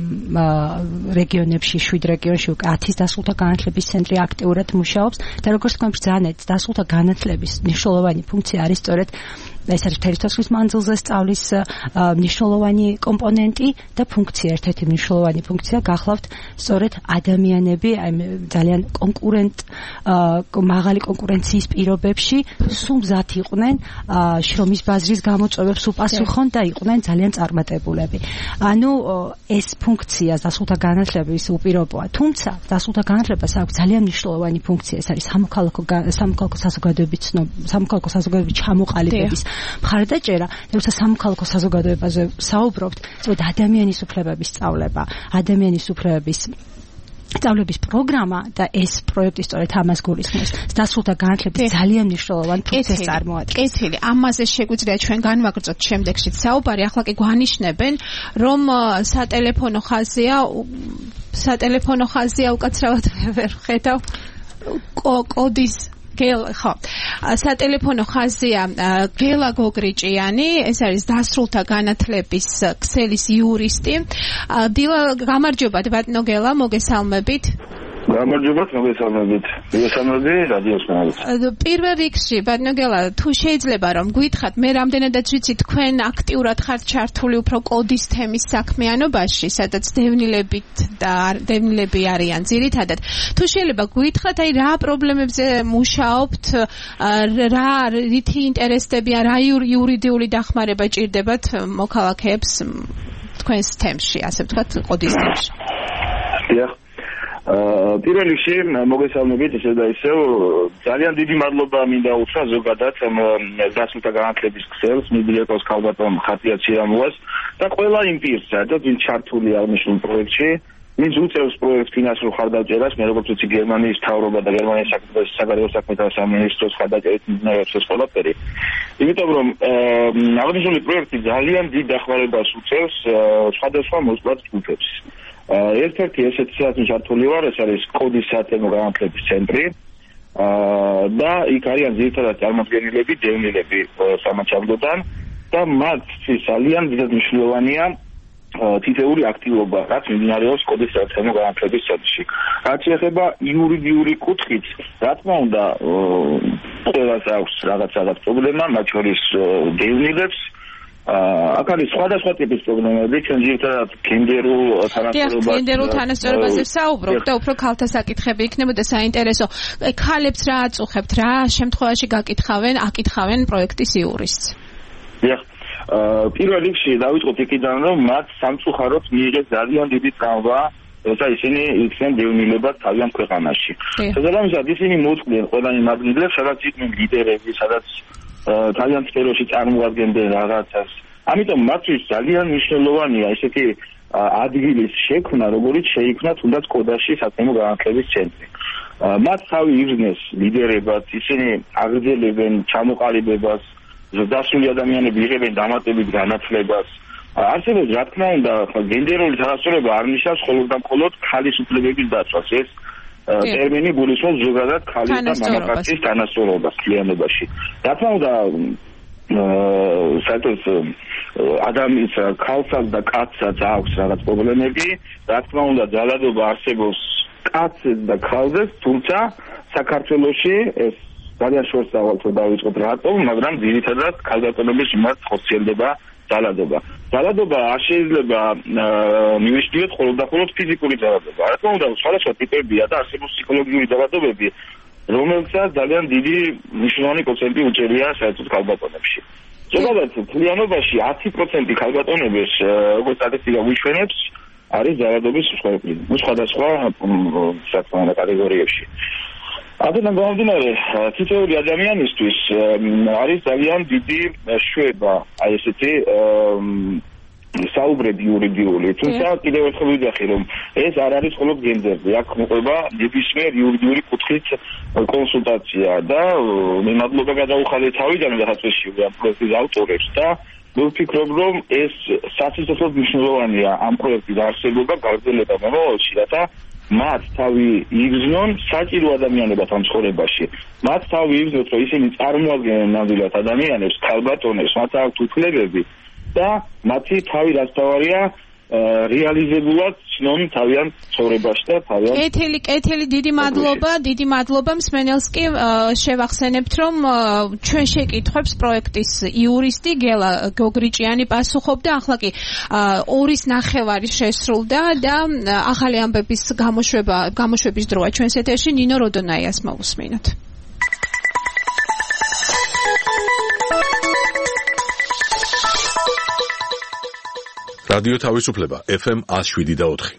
რეგიონებში, შვიდ რეგიონში უკვე ათის დასრულთა განათლების ცენტრი აქტიურად მუშაობს და როგორც თქვენ ბრძანეთ, დასრულთა განათლების მნიშვნელოვანი ფუნქცია არის სწორედ ეს არის თერისთავის მანძილზე სწავლის მნიშვნელოვანი კომპონენტი და ფუნქცია, ერთ-ერთი მნიშვნელოვანი ფუნქცია გახლავთ სწორედ ადამიანები, აი ძალიან კონკურენტ მაღალი კონკურენციის პირობებში სულ მზად იყვნენ შრომის ბაზრის გამოწვევებს უპასუხონ და იყვნენ ძალიან წარმატებულები. ანუ ეს ფუნქცია დასრულთა განათლების უპირობოა, თუმცა დასრულთა განათლებას აქვს ძალიან მნიშვნელოვანი ფუნქცია, ეს არის სამოქალაქო სამოქალაქო საზოგადოების სამოქალაქო საზოგადოების ჩამოყალიბების მხარდაჭერა, როცა სამოქალაქო საზოგადოებაზე საუბრობთ, სწორედ ადამიანის უფლებების სწავლება, ადამიანის უფლებების სწავლების პროგრამა და ეს პროექტი სწორედ ამას გულისხმობს. დასრულთა განათლების ძალიან მნიშვნელოვანი პროცესი წარმოადგენს. კეთილი, ამაზე შეგვიძლია ჩვენ განვაგრძოთ შემდეგშიც საუბარი. ახლა კი გვანიშნებენ, რომ სატელეფონო ხაზია, სატელეფონო ხაზია უკაცრავად ვერ ხედავ კოდის გელა, ხო. სატელეფონო ხაზია გელა გოგრიჭიანი, ეს არის დასრულთა განათლების ქსელის იურისტი. დილა, გამარჯობა, ბატონო გელა, მოგესალმებით. გამარჯობა, მოგესალმებით. მოგესალმები რადიოს მოწვევ. პირველ რიგში, ბატონგელა, თუ შეიძლება რომ გითხრათ, მე რამდენადაც ვიცი თქვენ აქტიურად ხართ ჩართული უფრო კოდის თემის საქმიანობაში, სადაც დევნილებით და დევნილები არიან ძირითადად. თუ შეიძლება გითხრათ, აი რა პრობლემებზე მუშაობთ, რა რითი ინტერესებია, რა იურიდიული დახმარება ჭირდებათ მოქალაქეებს თქვენს თემში, ასე ვთქვათ, კოდის თემში. დიახ. პირველ რიგში მოგესალმებით ისე და ისევ ძალიან დიდი მადლობა მინდა უთხრა ზოგადად დასრულდა განათლების ქსელს მიბილიკოს ქალბატონ ხატია ციამუას და ყველა იმ პირს სადაც ვინ ჩართული აღნიშნულ პროექტში ვინც უწევს პროექტს ფინანსურ ხარდაჭერას მე როგორც ვიცი გერმანიის მთავრობა და გერმანიის საგარეო საქმეთა სამინისტროს ხარდაჭერით მიმდინარეობს ეს ყველაფერი იმიტომ რომ აღნიშნული პროექტი ძალიან დიდ დახმარებას უწევს სხვადასხვა მოწვევის ჯგუფებს ერთ-ერთი ესეთი საათი ჩართული ვარ, ეს არის კოდის სათემო განათლების ცენტრი და იქ არიან ძირითადად წარმომადგენლები, დევნილები სამაჩაბლოდან და მათ ძალიან დიდად მნიშვნელოვანია თითეული აქტივობა, რაც მიმდინარეობს კოდის სათემო განათლების ცენტრში. რაც შეეხება იურიდიული კუთხით, რა თქმა უნდა, ყველას აქვს რაღაც რაღაც პრობლემა, მათ შორის დევნილებს აქ არის სხვადასხვა ტიპის პრობლემები, ჩვენ ძირითადად გენდერულ თანასწორობას გენდერულ თანასწორობაზე საუბრობთ და უფრო ქალთა საკითხები იქნებოდა საინტერესო. ქალებს რა აწუხებთ, რა შემთხვევაში გაკითხავენ, აკითხავენ პროექტის იურისტს? დიახ. პირველ რიგში დავიწყოთ იქიდან, რომ მათ სამწუხაროდ მიიღეს ძალიან დიდი ტრავმა, როცა ისინი იქცნენ დევნილებად თავიანთ ქვეყანაში. შესაბამისად ისინი მოწყდნენ ყველა იმ ადგილებს, სადაც იყვნენ ლიდერები, სადაც ძალიან სფეროში წარმოადგენდნენ რაღაცას. ამიტომ მათთვის ძალიან მნიშვნელოვანია ესეთი ადგილის შექმნა, როგორც შეიქმნა თუნდაც კოდაში სათემო განათლების ცენტრი. მათ თავი იგრძნეს ლიდერებად, ისინი აგრძელებენ ჩამოყალიბებას, დასული ადამიანები იღებენ დამატებით განათლებას. არსებობს, რა თქმა უნდა, გენდერული თანასწორობა არ ნიშნავს მხოლოდ და მხოლოდ ხალის უფლებების დაცვას. ეს ტერმინი გულისხმობს ზოგადად ქალის და მამაკაცის თანასწორობას კლიანობაში. რა თქმა უნდა, საერთოდ ადამიანს ქალსაც და კაცსაც აქვს რაღაც პრობლემები, რა თქმა უნდა, ძალადობა არსებობს კაცებს და ქალებს, თუმცა საქართველოში ეს ძალიან შორს დავალთ დავიწყოთ რატომ, მაგრამ ძირითადად ქალბატონების მიმართ ხორციელდება ძალადობა. ძალადობა არ შეიძლება მივიშლიოთ მხოლოდ და მხოლოდ ფიზიკური ძალადობა. რა თქმა უნდა, სხვადასხვა ტიპებია და არსებობს ფსიქოლოგიური ძალადობები, რომელსაც ძალიან დიდი მნიშვნელოვანი პროცენტი უჭერია საერთოდ ქალბატონებში. ზოგადად მთლიანობაში ათი პროცენტი ქალბატონების, როგორც სტატისტიკა გვიშვენებს, არის ძალადობის სხვადასხვა საკუთარ კატეგორიებში. აქედან გამომდინარე, თითოეული ადამიანისთვის არის ძალიან დიდი შვება, აი ესეთი საუბრები იურიდიული, თუმცა კიდევ ერთხელ ვიძახი, რომ ეს არ არის მხოლოდ გენდერზე, აქ მოყვება ნებისმიერ იურიდიული კუთხით კონსულტაცია და მე მადლობა გადაუხადე თავიდან რაღაცაში ამ პროექტის ავტორებს და მე ვფიქრობ, რომ ეს სასიცოცხლოდ მნიშვნელოვანია ამ პროექტის არსებობა, გაგრძელება მომავალში, რათა მათ თავი იგრძნონ საჭირო ადამიანებად ამ ცხოვრებაში. მათ თავი იგრძნოთ, რომ ისინი წარმოადგენენ ნამდვილად ადამიანებს, ქალბატონებს, მათ აქვთ უფლებები და მათი თავი რაც თავარია რეალიზებულად ცნონ თავიანთ ცხოვრებაში და თავიანთ კეთილი, კეთილი, დიდი მადლობა, დიდი მადლობა მსმენელს კი შევახსენებთ, რომ ჩვენ შეკითხვებს პროექტის იურისტი გელა გოგრიჭიანი პასუხობდა, ახლა კი ორის ნახევარი შესრულდა და ახალი ამბების გამოშვება, გამოშვების დროა ჩვენს ეთერში ნინო როდონაიას მოусმინოთ. რადიო თავისუფლება ეფ ემ one oh seven და four.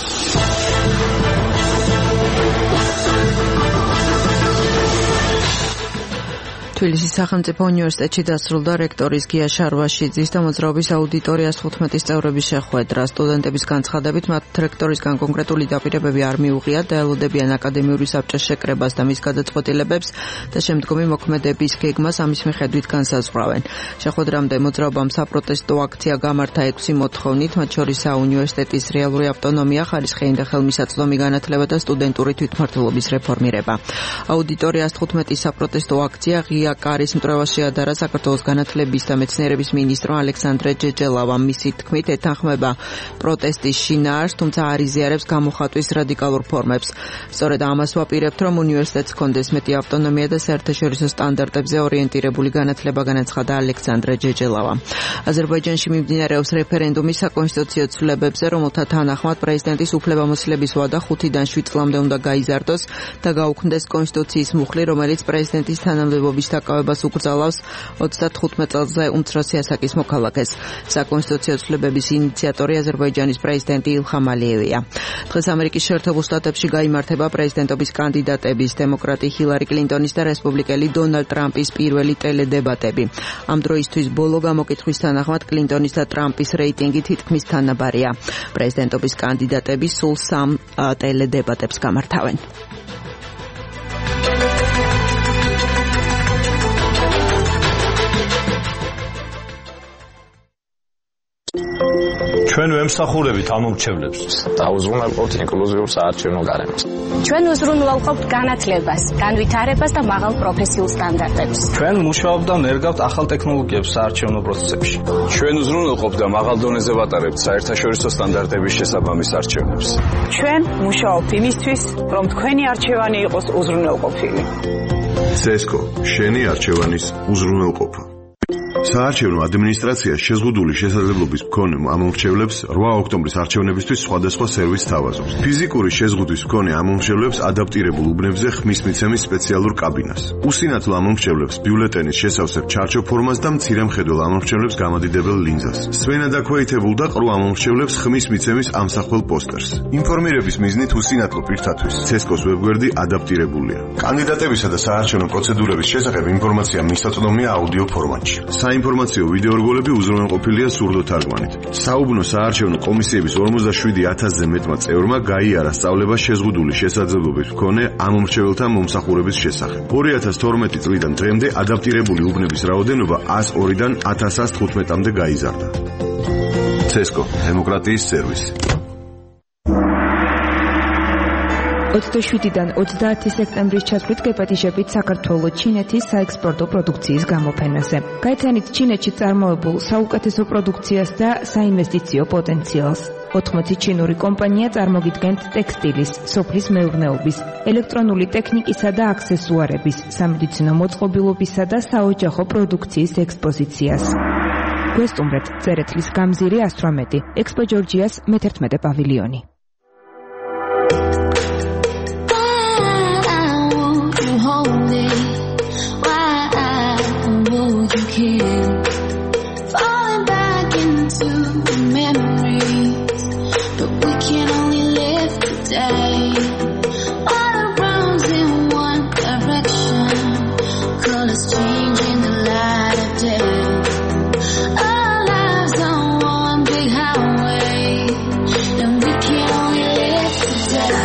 თბილისის სახელმწიფო უნივერსიტეტში დასრულდა რექტორის გია შარვაშიძის და მოძრაობის აუდიტორიას თხუთმეტის წევრების შეხვედრა. სტუდენტების განცხადებით, მათ რექტორისგან კონკრეტული დაპირებები არ მიუღიათ და ელოდებიან აკადემიური საბჭოს შეკრებას და მის გადაწყვეტილებებს და შემდგომი მოქმედების გეგმას ამის მიხედვით განსაზღვრავენ. შეხვედრამდე მოძრაობამ საპროტესტო აქცია გამართა ექვსი მოთხოვნით, მათ შორის საუნივერსიტეტის რეალური ავტონომია, ხარისხიანი და ხელმისაწვდომი განათლება და სტუდენტური თვითმმართველობის რეფორმირება. აუდიტორიას თხუთმეტის საპროტესტო აქცია ღია და კარის მტრევას შეადარა საქართველოს განათლების და მეცნიერების მინისტრმა ალექსანდრე ჯეჯელავამ. მისი თქმით, ეთანხმება პროტესტის შინაარსს, თუმცა არ იზიარებს გამოხატვის რადიკალურ ფორმებს. სწორედ ამას ვაპირებთ, რომ უნივერსიტეტს ჰქონდეს მეტი ავტონომია და საერთაშორისო სტანდარტებზე ორიენტირებული განათლება, განაცხადა ალექსანდრე ჯეჯელავა. აზერბაიჯანში მიმდინარეობს რეფერენდუმი საკონსტიტუციო ცვლილებებზე, რომელთა თანახმად პრეზიდენტის უფლებამოსილების ვადა ხუთიდან შვიდ წლამდე უნდა გაიზარდოს და გაუქმდეს კონსტიტუციის მუხლი, რომელიც პრეზიდენტის თანამდებობის დაკავებას უკრძალავს ოცდათხუთმეტ წელზე უმცროსი ასაკის მოქალაქეს. საკონსტიტუციო ცვლილებების ინიციატორი აზერბაიჯანის პრეზიდენტი ილხამ ალიევია. დღეს ამერიკის შეერთებულ შტატებში გაიმართება პრეზიდენტობის კანდიდატების, დემოკრატი ჰილარი კლინტონის და რესპუბლიკელი დონალდ ტრამპის პირველი ტელედებატები. ამ დროისთვის ბოლო გამოკითხვის თანახმად კლინტონის და ტრამპის რეიტინგი თითქმის თანაბარია. პრეზიდენტობის კანდიდატები სულ სამ ტელედებატებს გამართავენ. ჩვენ ვემსახურებით ამ მომრჩევლებს და უზრუნველყოფთ ინკლუზიურ საარჩევნო გარემოს. ჩვენ უზრუნველყოფთ განათლებას, განვითარებას და მაღალ პროფესიულ სტანდარტებს. ჩვენ მუშაობთ და ნერგავთ ახალ ტექნოლოგიებს საარჩევნო პროცესებში. ჩვენ უზრუნველყოფთ და მაღალ დონეზე ვატარებთ საერთაშორისო სტანდარტების შესაბამის არჩევნებს. ჩვენ მუშაობთ იმისთვის, რომ თქვენი არჩევანი იყოს უზრუნველყოფილი. ცესკო, შენი არჩევანის უზრუნველყოფა. საარჩევნო ადმინისტრაცია შეზღუდული შესაძლებლობის მქონე ამომრჩევლებს რვა ოქტომბრის არჩევნებისთვის სხვადასხვა სერვისს თავაზობს. ფიზიკური შეზღუდვის მქონე ამომრჩევლებს ადაპტირებულ უბნებზე ხმის მიცემის სპეციალურ კაბინას. უსინათლო ამომრჩევლებს ბიულეტენის შესავსებ ჩარჩო ფორმას და მცირე მხედველ ამომრჩევლებს გამადიდებელ ლინზას. სვენა დაქვეითებულ და ყრუ ამომრჩევლებს ხმის მიცემის ამსახველ პოსტერს. ინფორმირების მიზნით უსინათლო პირთათვის ცესკოს ვებგვერდი ადაპტირებულია. კანდიდატებისა და საარჩევნო პროცედურების შესახებ ინფორმაცია მისაწვდომია აუდიო ფორმატში. საინფორმაციო ვიდეორგოლები უზრუნველყოფილია სურდოთარგმანით. საუბნო საარჩევნო კომისიების ორმოცდაშვიდი ათასზე მეტმა წევრმა გაიარა სწავლება შეზღუდული შესაძლებლობის მქონე ამომრჩეველთა მომსახურების შესახებ. ორი ათას თორმეტი წლიდან დღემდე ადაპტირებული უბნების რაოდენობა ათას ორიდან ათას თხუთმეტამდე გაიზარდა. ცესკო, დემოკრატიის სერვისი. ოცდაშვიდიდან ოცდაათი სექტემბრის ჩათვლით გეპატიჟებით საქართველოს ჩინეთის საექსპორტო პროდუქციის გამოფენაზე. გაიცანით ჩინეთში წარმოებულ საუკეთესო პროდუქციას და საინვესტიციო პოტენციალს. ოთხმოცი ჩინური კომპანია წარმოგიდგენთ ტექსტილის, სოფლის მეურნეობის, ელექტრონული ტექნიკისა და აქსესუარების, სამედიცინო მოწყობილობისა და საოჯახო პროდუქციის ექსპოზიციას. გვესტუმრეთ წერეთლის გამზირი ასტრომეტი, ექსპო ჯორჯიას მეთერთმეტე პავილიონი. Falling back into memories, but we can only live today. All the roads in one direction, colors change in the light of day. Our lives on one big highway, and we can only live today.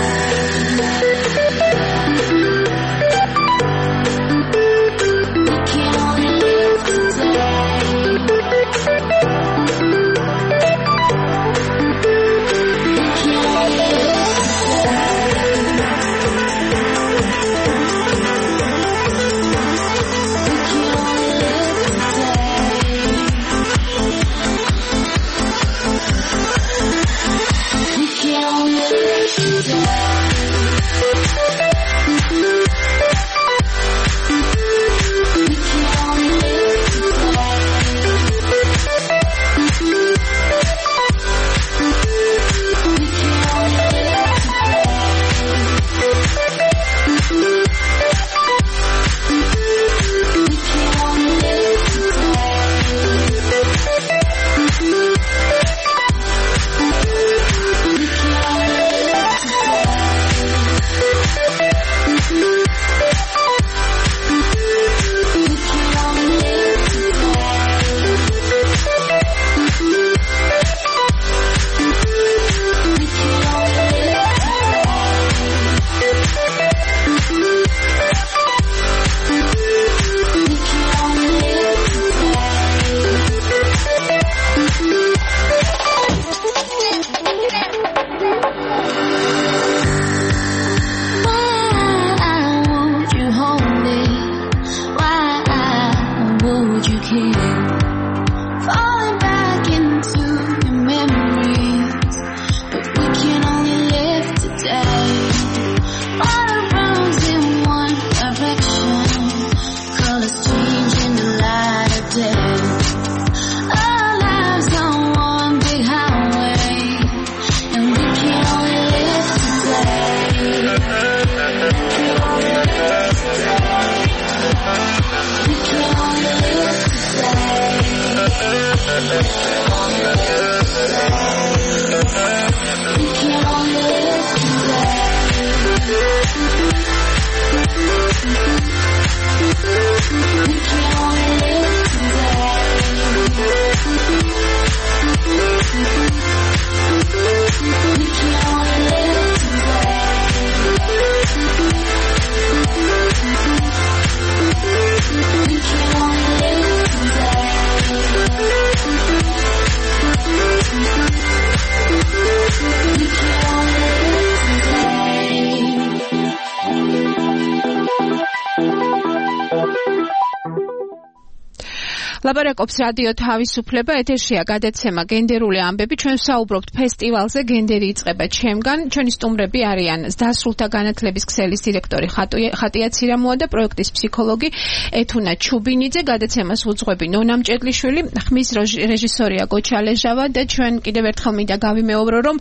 ლაპარაკობს რადიო თავისუფლება, ეთერშია გადაცემა გენდერული ამბები. ჩვენ ვსაუბრობთ ფესტივალზე გენდერი იწყება ჩემგან. ჩვენი სტუმრები არიან დასრულთა განათლების ქსელის დირექტორი ხატია ცირამოა და პროექტის ფსიქოლოგი ეთუნა ჩუბინიძე. გადაცემას უძღვები ნონა მჭედლიშვილი, ხმის რეჟისორია გოჩა ლეჟავა და ჩვენ კიდევ ერთხელ მინდა გავიმეორო, რომ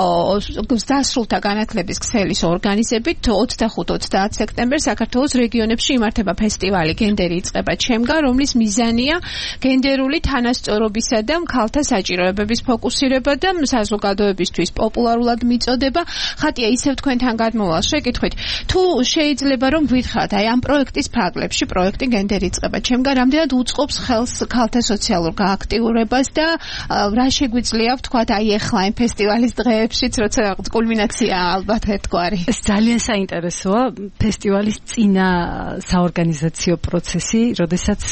დასრულთა განათლების ქსელის ორგანიზებით ოცდახუთ ოცდაათ სექტემბერს საქართველოს რეგიონებში იმართება ფესტივალი გენდერი იწყება ჩემგან, რომლის მიზანია გენდერული თანასწორობისა და ქალთა საჭიროებების ფოკუსირება და საზოგადოებისთვის პოპულარულად მიწოდება. ხატია, ისევ თქვენთან გადმოვალ შეკითხვით, თუ შეიძლება რომ გვითხრათ, აი ამ პროექტის ფრაგლებში, პროექტი გენდერი იწყება ჩემგან, რამდენად უწყობს ხელს ქალთა სოციალურ გააქტიურებას და რა შეგვიძლია ვთქვათ, აი ახლა ამ ფესტივალის დღეებშიც, როცა კულმინაცია ალბათ ერთგვარი. ძალიან საინტერესოა ფესტივალის წინა საორგანიზაციო პროცესი, როდესაც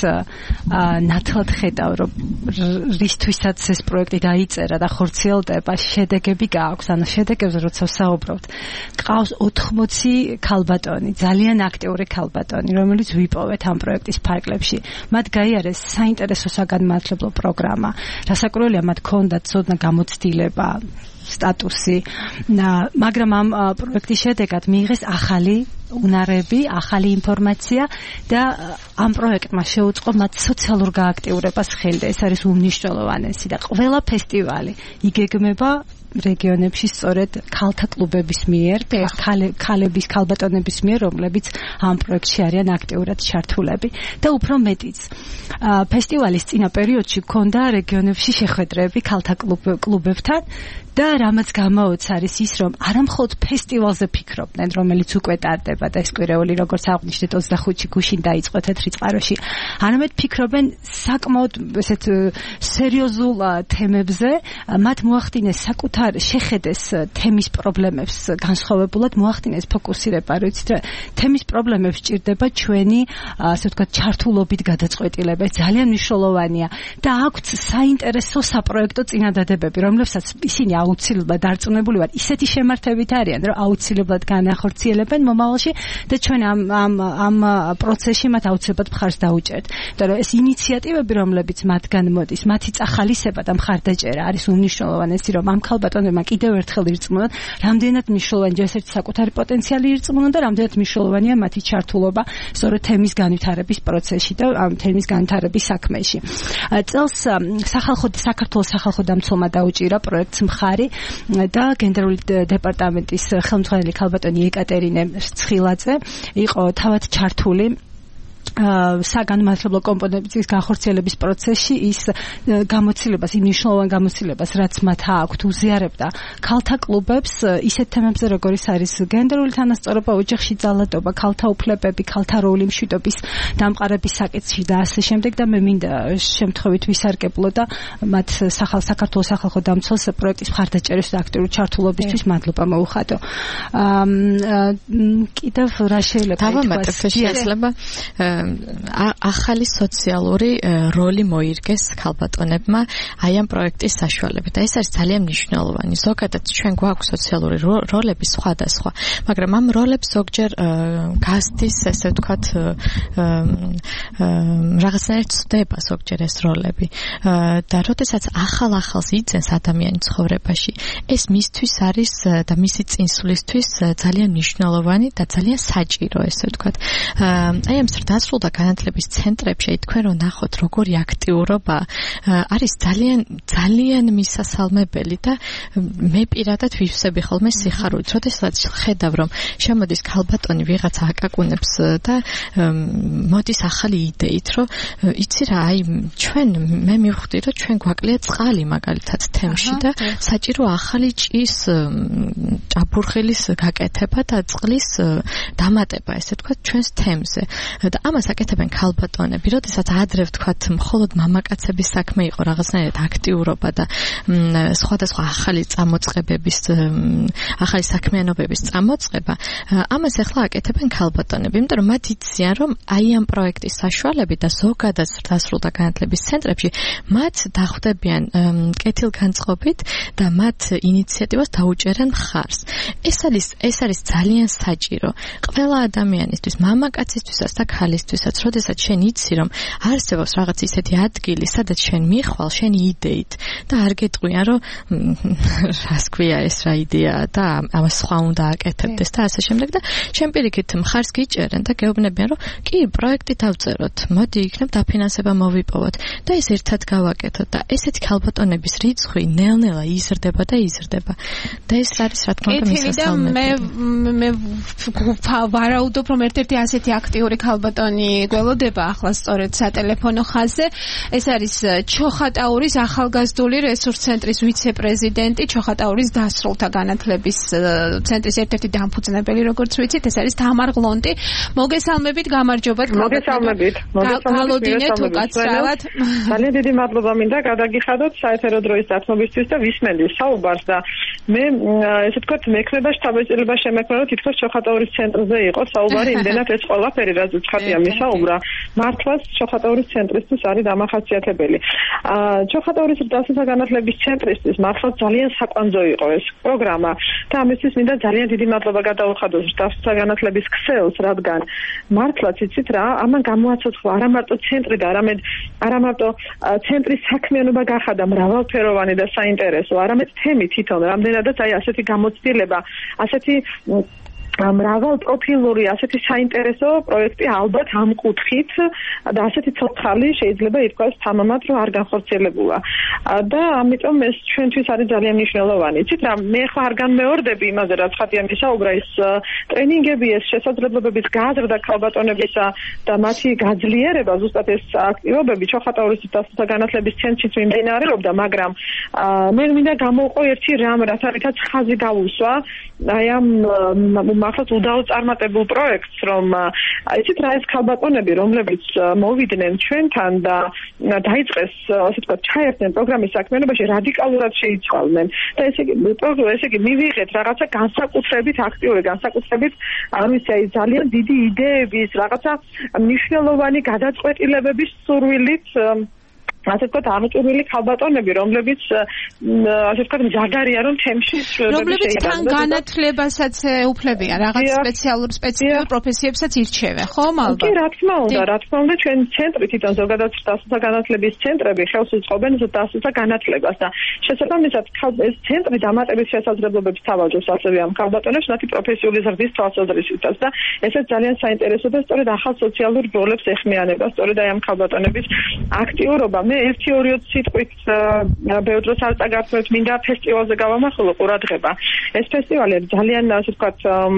ნათლად ხედავ, რომ რისთვისაც ეს პროექტი დაიწერა და ხორციელდება, შედეგები გააქვს. ანუ შედეგებზე როცა ვსაუბრობთ, ყავს ოთხმოცი ქალბატონი, ძალიან აქტიური ქალბატონი, რომელიც ვიპოვეთ ამ პროექტის ფარგლებში. მათ გაიარეს საინტერესო საგანმანათლებლო პროგრამა. რასაკვირველია, მათ ჰქონდათ ცოდნა გამოცდილება, სტატუსი, მაგრამ ამ პროექტის შედეგად მიიღეს ახალი უნარები, ახალი ინფორმაცია და ამ პროექტმა შეუწყო მათ სოციალურ გააქტიურებას ხელი და ეს არის უმნიშვნელოვანესი და ყველა ფესტივალი იგეგმება რეგიონებში სწორედ ქალთა კლუბების მიერ, ქალების, ქალბატონების მიერ, რომლებიც ამ პროექტში არიან აქტიურად ჩართულები და უფრო მეტიც. ფესტივალის წინა პერიოდში ჰქონდა რეგიონებში შეხვედრები ქალთა კლუბებთან და რამაც გამოუც არის ის, რომ არა მხოლოდ ფესტივალზე ფიქრობდნენ, რომელიც უკვე ტარდება და ეს კვირეული, როგორც აღვნიშნეთ, ოცდახუთში გუშინ დაიწყო თეთრი წყაროში, არამედ ფიქრობენ საკმაოდ ესეთ სერიოზულ თემებზე, მათ მოახდინეს საკუთარ შეხედეს თემის პრობლემებს განსხვავებულად, მოახდინეს ფოკუსირება, როიცით თემის პრობლემებს ჭირდება ჩვენი, ასე ვთქვათ, ჩართულობით გადაწყვეტილება. ეს ძალიან მნიშვნელოვანია და აქვთ საინტერესო საპროექტო წინადადებები, რომლებსაც ისინი აუცილებლად დარწმუნებული ვარ, ისეთი შემართებით არიან, რომ აუცილებლად განახორციელებენ მომავალში და ჩვენ ამ ამ ამ პროცესში მათ აუცილებლად მხარს დაუჭერთ. იმიტომ რომ ეს ინიციატივები, რომლებიც მათგან მოდის, მათი წახალისება და მხარდაჭერა არის უმნიშვნელოვანესი, რომ ამ ქალბატონებმა კიდევ ერთხელ ირწმუნონ, რამდენად მნიშვნელოვანი ჯერ ერთი საკუთარი პოტენციალი ირწმუნონ და რამდენად მნიშვნელოვანია მათი ჩართულობა სწორედ თემის განვითარების პროცესში და ამ თემის განვითარების საქმეში. წელს სახალხო საქართველოს სახალხო დამცველმა დაუჭირა პროექტს მხარი და გენდერული დეპარტამენტის ხელმძღვანელი ქალბატონი ეკატერინე ცხილაძე იყო თავად ჩართული საგანმანათლებლო კომპონენტის განხორციელების პროცესში. ის გამოცდილებას, იმ მნიშვნელოვან გამოცდილებას, რაც მათ აქვთ, უზიარებდა ქალთა კლუბებს ისეთ თემებზე, როგორიც არის გენდერული თანასწორობა, ოჯახში ძალადობა, ქალთა უფლებები, ქალთა როლი მშვიდობის დამყარების საკითხში და ასე შემდეგ და მე მინდა შემთხვევით ვისარგებლო და მათ სახალ საქართველოს სახალხო დამცველს პროექტის მხარდაჭერის და აქტიური ჩართულობისთვის მადლობა მოუხადო. კიდევ რა შეიძლება ითქვას? ახალი სოციალური როლი მოირგეს ქალბატონებმა აი ამ პროექტის საშუალებით. და ეს არის ძალიან მნიშვნელოვანი. ზოგადად ჩვენ გვაქვს სოციალური როლები სხვადასხვა, მაგრამ ამ როლებს ზოგჯერ გასდის, ესე ვთქვათ, რაღაცნაირად ცდება ზოგჯერ ეს როლები. და როდესაც ახალ-ახალს იძენს ადამიანი ცხოვრებაში, ეს მისთვის არის და მისი წინსვლისთვის ძალიან მნიშვნელოვანი და ძალიან საჭირო, ესე ვთქვათ. აი ამ დასრულთა განათლების ცენტრებში თქვენ რომ ნახოთ როგორი აქტიურობა არის ძალიან ძალიან მისასალმებელი და მე პირადად ვივსები ხოლმე სიხარულით, როდესაც ხედავ რომ შემოდის ქალბატონი ვიღაცა აკაკუნებს და მოდის ახალი იდეით, რომ იცი რა, აი ჩვენ მე მივხვდი რომ ჩვენ გვაკლია წყალი მაგალითად თემში და საჭირო ახალი ჭის ჭაბურღილის გაკეთება და წყლის დამატება, ესე ვთქვათ, ჩვენს თემზე. და ამას აკეთებენ ქალბატონები, როდესაც ადრე ვთქვათ, მხოლოდ მამაკაცების საქმე იყო რაღაცნაირად აქტიურობა და სხვადასხვა ახალი წამოწყებების, ახალი საქმიანობების წამოწყება, ამას ახლა აკეთებენ ქალბატონები, იმიტომ რომ მათ იციან, რომ აი ამ პროექტის საშუალებით და ზოგადად დასრულთა განათლების ცენტრებში მათ დახვდებიან კეთილგანწყობით და მათ ინიციატივას დაუჭერენ მხარს. ეს არის ეს არის ძალიან საჭირო ყველა ადამიანისთვის, მამაკაცისთვისაც და ქალისთვისაც. იმისთვისაც, როდესაც შენ იცი, რომ არსებობს რაღაც ისეთი ადგილი, სადაც შენ მიხვალ შენი იდეით და არ გეტყვიან, რომ რას ქვია ეს რა იდეაა და ამას სხვა უნდა აკეთებდეს და ასე შემდეგ და შენ პირიქით მხარს გიჭერენ და გეუბნებიან, რომ კი, პროექტი დავწეროთ, მოდი იქნებ დაფინანსება მოვიპოვოთ და ეს ერთად გავაკეთოთ და ესეთი ქალბატონების რიცხვი ნელ-ნელა იზრდება და იზრდება. და ეს არის რა თქმა უნდა მისასალმები. მე მე ვარაუდობ, რომ ერთ-ერთი ასეთი აქტიური ქალბატონი გველოდება ახლა სწორედ სატელეფონო ხაზზე. ეს არის ჩოხატაურის ახალგაზრდული რესურს ცენტრის ვიცე-პრეზიდენტი, ჩოხატაურის დასრულთა განათლების ცენტრის ერთ-ერთი დამფუძნებელი, როგორც ვიცით, ეს არის თამარ გლონტი. მოგესალმებით, გამარჯობა. მოგესალმებით. მოგესალმებით. თუ კაცრავად. ძალიან დიდი მადლობა მინდა გადაგიხადოთ საეთერო დროის დათმობისთვის და ვისმენთ საუბარს და მე ესე ვთქვათ, მექნება შთაბეჭდილება შემექმნა, რომ თითქოს ჩოხატაურის ცენტრზე იყო საუბარი, იმდენად ეს ყველაფერი, რაც ცხადია მისაუბრა, მართლაც ჩოხატაურის ცენტრისთვის არის დამახასიათებელი. ჩოხატაურის დასავლთა განათლების ცენტრისთვის მართლაც ძალიან საკვანძო იყო ეს პროგრამა და ამისთვის მინდა ძალიან დიდი მადლობა გადაუხადოს დასავლთა განათლების ქსელს, რადგან მართლაც იცით რა, ამან გამოაცოცხლა არა მარტო ცენტრი და არამედ არა მარტო ცენტრის საქმიანობა გახადა მრავალფეროვანი და საინტერესო, არამედ თემი თვითონ რამდენადაც აი ასეთი გამოცდილება, ასეთი მრავალპროფილური, ასეთი საინტერესო პროექტი ალბათ ამ კუთხით და ასეთი ცოცხალი შეიძლება ითქვას თამამად, რომ არ განხორციელებულა. და ამიტომ ეს ჩვენთვის არის ძალიან მნიშვნელოვანი. იცით რა, მე ხა არ განმეორდები იმაზე, რაც ხათია მისაუბრა, ეს ტრენინგები, ეს შესაძლებლობების გაზრდა ქალბატონებისა და მათი გაძლიერება, ზუსტად ეს აქტივობები ჩოხატაურის დასავლთა განათლების ცენტრშიც მიმდინარეობდა, მაგრამ მე მინდა გამოვყო ერთი რამ, რათაც ხაზი გავუსვა, აი ამ ახლა უდაო წარმატებულ პროექტს, რომ იცით რა, ეს ქალბატონები, რომლებიც მოვიდნენ ჩვენთან და დაიწყეს, ასე ვთქვათ, ჩაერთნენ პროგრამის საქმიანობაში, რადიკალურად შეიცვალნენ და ესე იგი, ესე იგი, მივიღეთ რაღაცა განსაკუთრებით აქტიური, განსაკუთრებით, არ ვიცი, აი ძალიან დიდი იდეების, რაღაცა მნიშვნელოვანი გადაწყვეტილებების სურვილით ასე ვთქვათ, ამოჭრილი ქალბატონები, რომლებიც ასე ვთქვათ, მზადარია, რომ თემში რომლებიც თან განათლებასაც ეუფლებიან, რაღაც სპეციალურ სპეციფიურ პროფესიებსაც ირჩევენ, ხო, ალბათ? კი, რა თქმა უნდა, რა თქმა უნდა, ჩვენ ცენტრი თვითონ ზოგადად დასავლთა განათლების ცენტრები ხელს უწყობენ დასავლთა განათლებას და შესაბამისად ეს ცენტრი დამატების შესაძლებლობებს თავაჯობს ასევე ამ ქალბატონებს მათი პროფესიული ზრდის თვალსაზრისითაც და ესეც ძალიან საინტერესო და სწორედ ახალ სოციალურ როლებს ეხმიანება, სწორედ აი ამ ქალბატონების აქტიურობა. მე ერთი ორი სიტყვით ბევრ დროს არ წაგართმევთ, მინდა ფესტივალზე გავამახვილო ყურადღება. ეს ფესტივალი ძალიან, ასე ვთქვათ,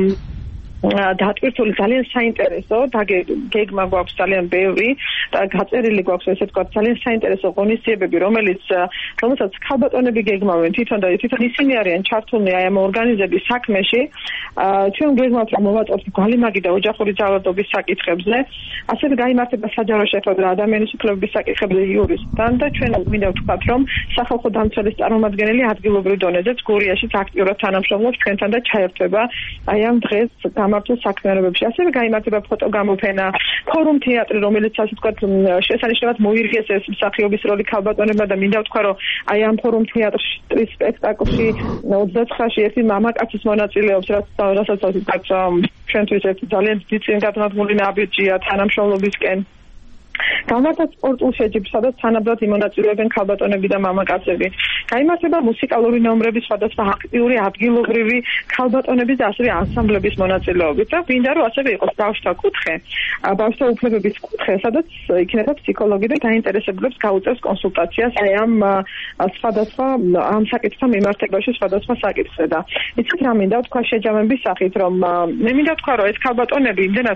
დატვირთული, ძალიან საინტერესო და გეგმა გვაქვს ძალიან ბევრი და გაწერილი გვაქვს, ესე ვთქვათ, ძალიან საინტერესო ღონისძიებები, რომელიც რომელსაც ქალბატონები გეგმავენ თვითონ და თვითონ ისინი არიან ჩართულნი აი ამ ორგანიზების საქმეში. ჩვენ გეგმავთ, რომ მოვაწოდოთ გვალიმაგი და ოჯახური ძალადობის საკითხებზე, ასევე გაიმართება საჯარო შეხვედრა ადამიანის უფლებების საკითხებზე იურისტთან და ჩვენ მინდა ვთქვათ, რომ სახალხო დამცველის წარმომადგენელი ადგილობრივ დონეზეც გურიაშიც აქტიურად თანამშრომლობს ჩვენთან და ჩაერთვება აი ამ დღეს გამართულ საქმიანობებში. ასევე გაიმართება ფოტოგამოფენა, ფორუმ თეატრი, რომელიც ასე ვთქვათ, შესანიშნავად მოირგეს ეს მსახიობის როლი ქალბატონებმა და მინდა ვთქვა, რომ აი ამ ფორუმ თეატრის სპექტაკლში ოცდაცხრაში ერთი მამაკაცის მონაწილეობს, რასაც ასე ვთქვათ, ჩვენთვის ეს ძალიან დიდი წინგადმადგმული ნაბიჯია თანამშრომლობისკენ. გამართება სპორტულ შეჯიბრს, სადაც თანაბრად იმონაწილეებენ ქალბატონები და მამაკაცები. გაიმართება მუსიკალური ნომრები, სხვადასხვა აქტიური ადგილობრივი ქალბატონების და ასევე ანსამბლების მონაწილეობით და მინდა რომ ასევე იყოს ბავშვთა კუთხე, ბავშვთა უფლებების კუთხე, სადაც იქნება ფსიქოლოგი და დაინტერესებულებს გაუწევს კონსულტაციას აი ამ სხვადასხვა ამ საკითხთან მიმართებაში სხვადასხვა საკითხზე და იცით რა მინდა ვთქვა შეჯამების სახით, რომ მე მინდა ვთქვა, რომ ეს ქალბატონები იმდენად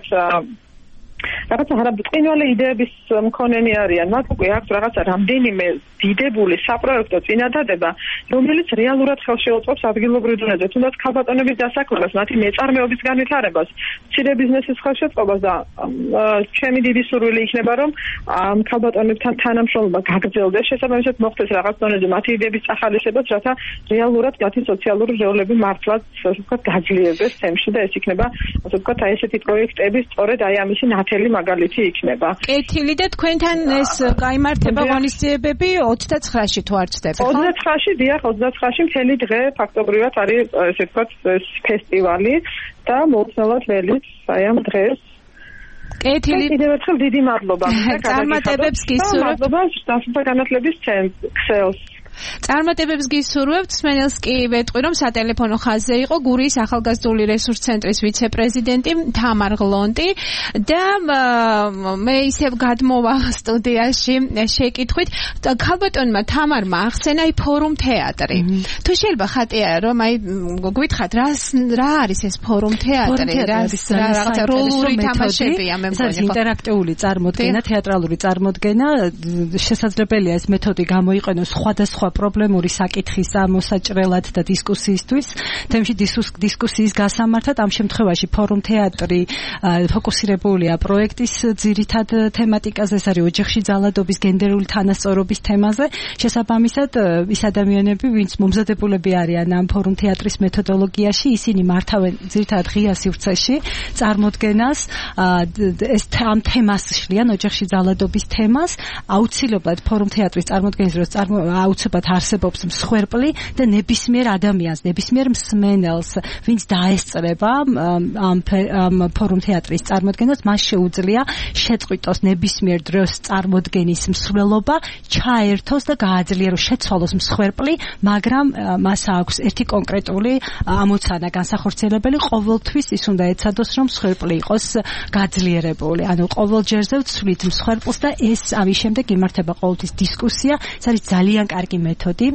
რაღაცა არაბწყინვალე იდეების მქონენი არიან, მათ უკვე აქვს რაღაცა რამდენიმე დიდებული საპროექტო წინადადება, რომელიც რეალურად ხელს შეუწყობს ადგილობრივ დონეზე, თუნდაც ქალბატონების დასაქმებას, მათი მეწარმეობის განვითარებას, მცირე ბიზნესის ხელშეწყობას და ჩემი დიდი სურვილი იქნება, რომ ამ ქალბატონებთან თანამშრომლობა გაგრძელდეს, შესაბამისად მოხდეს რაღაც დონეზე მათი იდეების წახალისებას, რათა რეალურად მათი სოციალური როლები მართლაც, ასე ვთქვათ, გაძლიერდეს თემში და ეს იქნება, ასე ვთქვათ, აი ესეთი პროექტები სწორედ აი ამისი ნათელი მაგალითი იქნება. კეთილი და თქვენთან ეს გაიმართება ღონისძიებები ოცდაცხრაში თუ არ ვცდები, ხო? ოცდაცხრაში, დიახ, ოცდაცხრაში მთელი დღე ფაქტობრივად არის, ესე ვთქვათ, ეს ფესტივალი და მოუწნელად ველით აი ამ დღეს კეთილი კიდევ ერთხელ დიდი მადლობა. წარმატებებს გისურვებთ. მადლობა დასწრება განათლების ცენტრს. წარმატებებს გისურვებთ. სმენელს კი ვეტყვი, რომ სატელეფონო ხაზზე იყო გურიის ახალგაზრდული რესურს ცენტრის ვიცე-პრეზიდენტი თამარ ღლონტი და მე ისევ გადმოვა სტუდიაში შეკითხვით. ქალბატონმა თამარმა ახსენა აი ფორუმ თეატრი. თუ შეიძლება ხატია რომ აი გვითხრათ რა რა არის ეს ფორუმ თეატრი? რა რაღაცა როლური თამაშებია მე მგონი. ეს ინტერაქტიული წარმოდგენა, თეატრალური წარმოდგენა. შესაძლებელია ეს მეთოდი გამოიყენოს სხვადასხვა პრობლემური საკითხის მოსაჭრელად და დისკუსიისთვის, თემში დისკუსიის გასამართად. ამ შემთხვევაში ფორუმ თეატრი ფოკუსირებულია პროექტის ძირითად თემატიკაზე, ეს არის ოჯახში ძალადობის, გენდერული თანასწორობის თემაზე. შესაბამისად, ის ადამიანები, ვინც მომზადებულები არიან ამ ფორუმ თეატრის მეთოდოლოგიაში, ისინი მართავენ ძირითადად ღია სივრცეში წარმოდგენას, ეს ამ თემას შლიან, ოჯახში ძალადობის თემას. აუცილებლად ფორუმ თეატრის წარმოდგენის დროს აუცილებლად არსებობს მსხვერპლი და ნებისმიერ ადამიანს, ნებისმიერ მსმენელს, ვინც დაესწრება ამ ფორუმ თეატრის წარმოდგენას, მას შეუძლია შეწყვიტოს ნებისმიერ დროს წარმოდგენის მსვლელობა, ჩაერთოს და გააძლიეროს, შეცვალოს მსხვერპლი, მაგრამ მას აქვს ერთი კონკრეტული ამოცანა განსახორციელებელი, ყოველთვის ის უნდა ეცადოს, რომ მსხვერპლი იყოს გაძლიერებული. ანუ ყოველ ჯერზე ვცვლით მსხვერპლს და ეს ამის შემდეგ იმართება ყოველთვის დისკუსია, ეს არის ძალიან კარგი მეთოდი.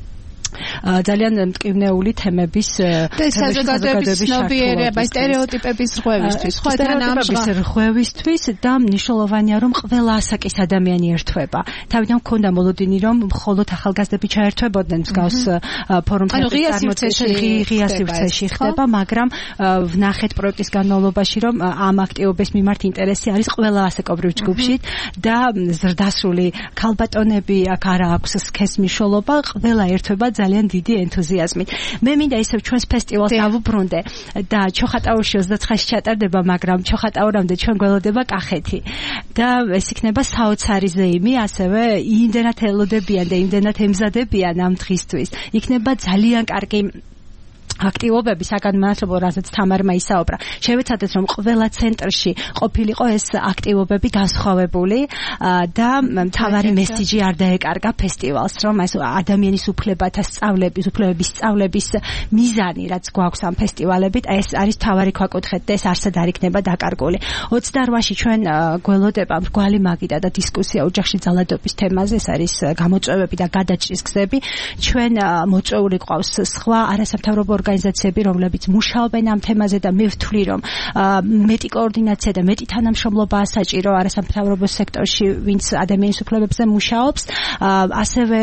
ძალიან მტკივნეული თემების საზოგადოების ცნობიერება, სტერეოტიპების რღვევისთვის, სხვა თანამშრომლების რღვევისთვის და მნიშვნელოვანია, რომ ყველა ასაკის ადამიანი ერთვება. თავიდან მქონდა მოლოდინი, რომ მხოლოდ ახალგაზრდები ჩაერთვებოდნენ მსგავს ფორუმ თეატრის წარმოდგენაში, ღია სივრცეში ხდება, მაგრამ ვნახეთ პროექტის განმავლობაში, რომ ამ აქტივობის მიმართ ინტერესი არის ყველა ასაკობრივ ჯგუფში და ზრდასრული ქალბატონები აქ არ აქვს სქესის მნიშვნელობა, ყველა ერთვება ძალიან დიდი ენთუზიაზმით. მე მინდა ისევ ჩვენს ფესტივალს დავუბრუნდე და ჩოხატაურში ოცდაცხრაში ჩატარდება, მაგრამ ჩოხატაურამდე ჩვენ გველოდება კახეთი. და ეს იქნება საოცარი ზეიმი, ასევე იმდენად ელოდებიან და იმდენად ემზადებიან ამ დღისთვის. იქნება ძალიან კარგი აქტივობები საგანმანათლებლო, რასაც თამარმა ისაუბრა. შევეცადეთ, რომ ყველა ცენტრში ყოფილიყო ეს აქტივობები განსხვავებული და მთავარი მესიჯი არ დაეკარგა ფესტივალს, რომ ეს ადამიანის უფლებათა სწავლების, უფლებების სწავლების მიზანი, რაც გვაქვს ამ ფესტივალებით, ეს არის მთავარი ქვაკუთხედი და ეს არსად არ იქნება დაკარგული. ოცდაოთხში ჩვენ გველოდება მრგვალი მაგიდა და დისკუსია ოჯახში ძალადობის თემაზე, ეს არის გამოწვევები და გადაჭრის გზები. ჩვენ მოწვეული ყავს სხვა არასამთავრობო ორგანიზაციები, რომლებიც მუშაობენ ამ თემაზე და მე ვთვლი, რომ მეტი координация და მეტი თანამშრომლობაა საჭირო არასამთავრობო სექტორში, ვინც ადამიანის უფლებებზე მუშაობს, ასევე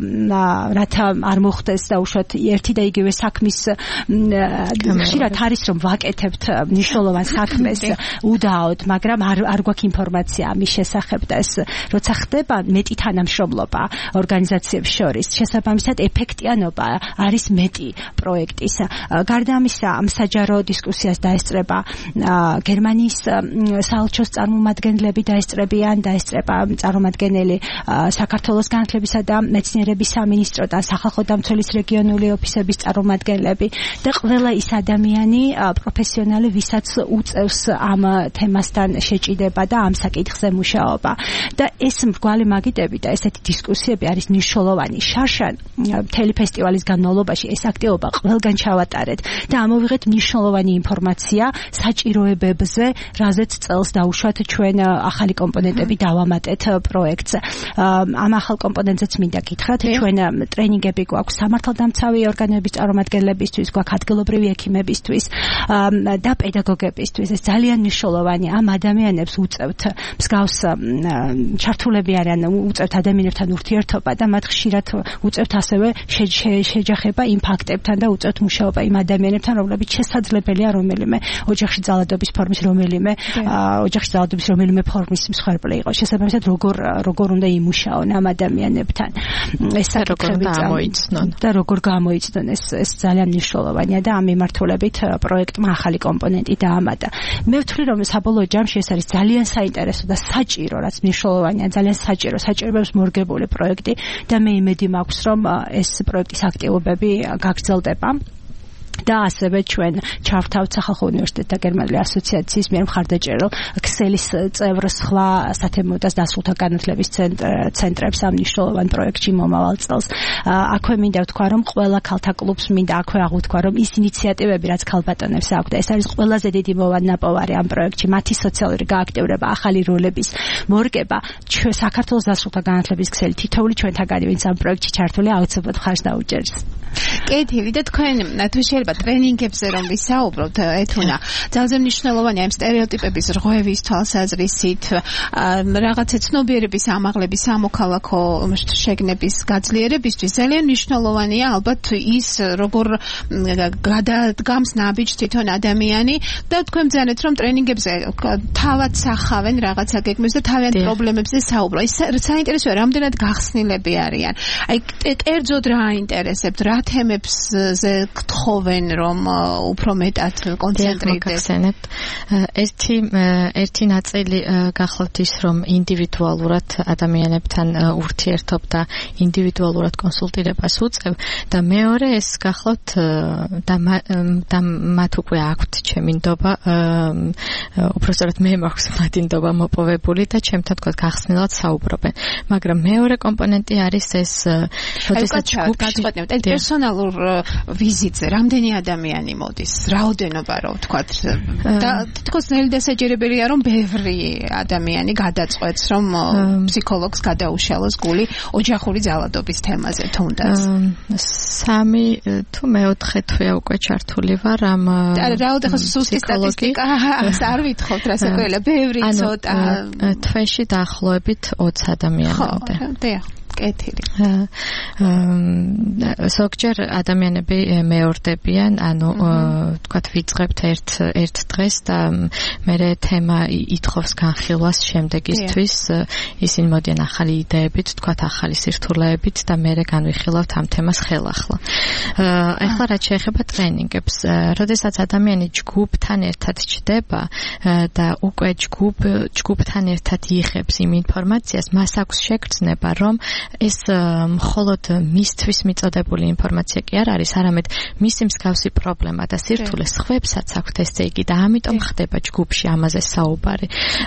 რათა არ მოხდეს დაუშვათ ერთი და იგივე საქმის ხშირად არის, რომ ვაკეთებთ მნიშვნელოვან საქმეს უდაოდ, მაგრამ არ არ გვაქვს ინფორმაცია ამის შესახებ და ეს როცა ხდება მეტი თანამშრომლობა ორგანიზაციებს შორის, შესაბამისად ეფექტიანობა არის მეტი პროექტის. გარდა ამისა, ამ საჯარო დისკუსიას დაესწრება გერმანიის საელჩოს წარმომადგენლები, დაესწრებიან, დაესწრება წარმომადგენელი საქართველოს განათლებისა და მეცნიერების სამინისტროდან, სახალხო დამცველის რეგიონული ოფისების წარმომადგენლები და ყველა ის ადამიანი, პროფესიონალი, ვისაც უწევს ამ თემასთან შეჭიდება და ამ საკითხზე მუშაობა. და ეს მრგვალი მაგიდები და ესეთი დისკუსიები არის მნიშვნელოვანი. შარშან მთელი ფესტივალის განმავლობაში ეს აქტივობა ყველგან ჩავატარეთ და ამოვიღეთ მნიშვნელოვანი ინფორმაცია საჭიროებებზე, რაზეც წელს დაუშვათ ჩვენ ახალი კომპონენტები დავამატეთ პროექტს. ამ ახალ კომპონენტზეც მინდა გითხრათ, ჩვენ ტრენინგები გვაქვს სამართალდამცავი ორგანოების წარმომადგენლებისთვის, გვაქვს ადგილობრივი ექიმებისთვის და პედაგოგებისთვის. ეს ძალიან მნიშვნელოვანი. ამ ადამიანებს უწევთ მსგავს ჩართულები არიან, უწევთ ადამიანებთან ურთიერთობა და მათ ხშირად უწევთ ასევე შეჯახება იმ ფაქტებთან და უწევთ მუშაობა იმ ადამიანებთან, რომლებიც შესაძლებელია რომელიმე ოჯახში ძალადობის ფორმის რომელიმე ოჯახში ძალადობის რომელიმე ფორმის მსხვერპლი იყოს. შესაბამისად, როგორ როგორ უნდა იმუშაონ ამ ადამიანებთან. ეს საკითხები და როგორ გამოიცნონ, ეს ეს ძალიან მნიშვნელოვანია და ამ მიმართულებით პროექტმა ახალი კომპონენტი დაამატა. მე ვთვლი, რომ საბოლოო ჯამში ეს არის ძალიან საინტერესო და საჭირო, რაც მნიშვნელოვანია, ძალიან საჭირო, საჭიროებს მორგებული პროექტი და მე იმედი მაქვს, რომ ეს პროექტის აქტივობები გაგრძელდება. და ასევე ჩვენ ჩავთავთ სახალხო უნივერსიტეტთა გერმანული ასოციაციის მიერ მხარდაჭერილ ქსელის წევრ სხვა სათემოდას დასრულთა განათლების ცენტრებს ამ მნიშვნელოვან პროექტში მომავალ წელს. აქვე მინდა ვთქვა, რომ ყველა ქალთა კლუბს მინდა აქვე აღვთქვა, რომ ის ინიციატივები, რაც ქალბატონებს აქვთ, ეს არის ყველაზე დიდი მოვანაპოვარი ამ პროექტში, მათი სოციალური გააქტიურება, ახალი როლების მორგება, ჩვენ საქართველოს დასრულთა განათლების ქსელი თითოეული ჩვენთაგანი, ვინც ამ პროექტში ჩართულია, აუცილებლად მხარს დაუჭერს. კეთილი და თქვენ თუ შეიძლება ტრენინგებზე რომ ვისაუბროთ, ეთუნა, ძალზე მნიშვნელოვანია ამ სტერეოტიპების რღვევის თვალსაზრისით, რაღაცა ცნობიერების ამაღლების, სამოქალაქო შეგნების გაძლიერებისთვის ძალიან მნიშვნელოვანია ალბათ ის, როგორ გადადგამს ნაბიჯს თვითონ ადამიანი და თქვენ ბრძანეთ, რომ ტრენინგებზე თავად სახავენ რაღაცა გეგმებს და თავიანთ პრობლემებზე საუბრობენ. ის საინტერესოა, რამდენად გახსნილები არიან. აი, კერძოდ რა აინტერესებთ, რა თემებზე გთხოვენ, რომ უფრო მეტად კონცენტრირდეს? ერთი ერთი ნაწილი გახლავთ ის, რომ ინდივიდუალურად ადამიანებთან ურთიერთობ და ინდივიდუალურად კონსულტირებას უწევ და მეორე ეს გახლავთ და და მათ უკვე აქვთ ჩემი ნდობა, უბრალოდ მე მაქვს მათი ნდობა მოპოვებული და ჩემთან თქვა გახსნილად საუბრობენ. მაგრამ მეორე კომპონენტი არის ეს, როდესაც ჯგუფში პერსონალურ ვიზიტზე რამდენი ადამიანი მოდის, რაოდენობა რო ვთქვათ და თითქოს ნელი დასაჯერებელია, რომ ბევრი ადამიანი გადაწყვეტს, რომ ფსიქოლოგს გადაუშალოს გული ოჯახური ძალადობის თემაზე თუნდაც. სამი თუ მეოთხე თვეა უკვე ჩართული ვარ ამ რაოდენობა სუსტი სტატისტიკა არ ვითხოვთ რასაკვირველია, ბევრი ცოტა თვეში დაახლოებით ოცი ადამიანამდე. ხო, დიახ. კეთილი. ზოგჯერ ადამიანები მეორდებიან, ანუ თქვათ ვიწყებთ ერთ ერთ დღეს და მერე თემა ითხოვს განხილვას შემდეგისთვის, ისინი მოდიან ახალი იდეებით, თქვათ ახალი სირთულეებით და მერე განვიხილავთ ამ თემას ხელახლა. ახლა რაც შეეხება ტრენინგებს, როდესაც ადამიანი ჯგუფთან ერთად ჩდება და უკვე ჯგუფ ჯგუფთან ერთად იღებს იმ ინფორმაციას, მას აქვს შეგრძნება, რომ ეს მხოლოდ მისთვის მიწოდებული ინფორმაცია კი არ არის, არამედ მისი მსგავსი პრობლემა და სირთულე სხვებსაც აქვთ, ესე იგი, და ამიტომ ხდება ჯგუფში ამაზე საუბარი.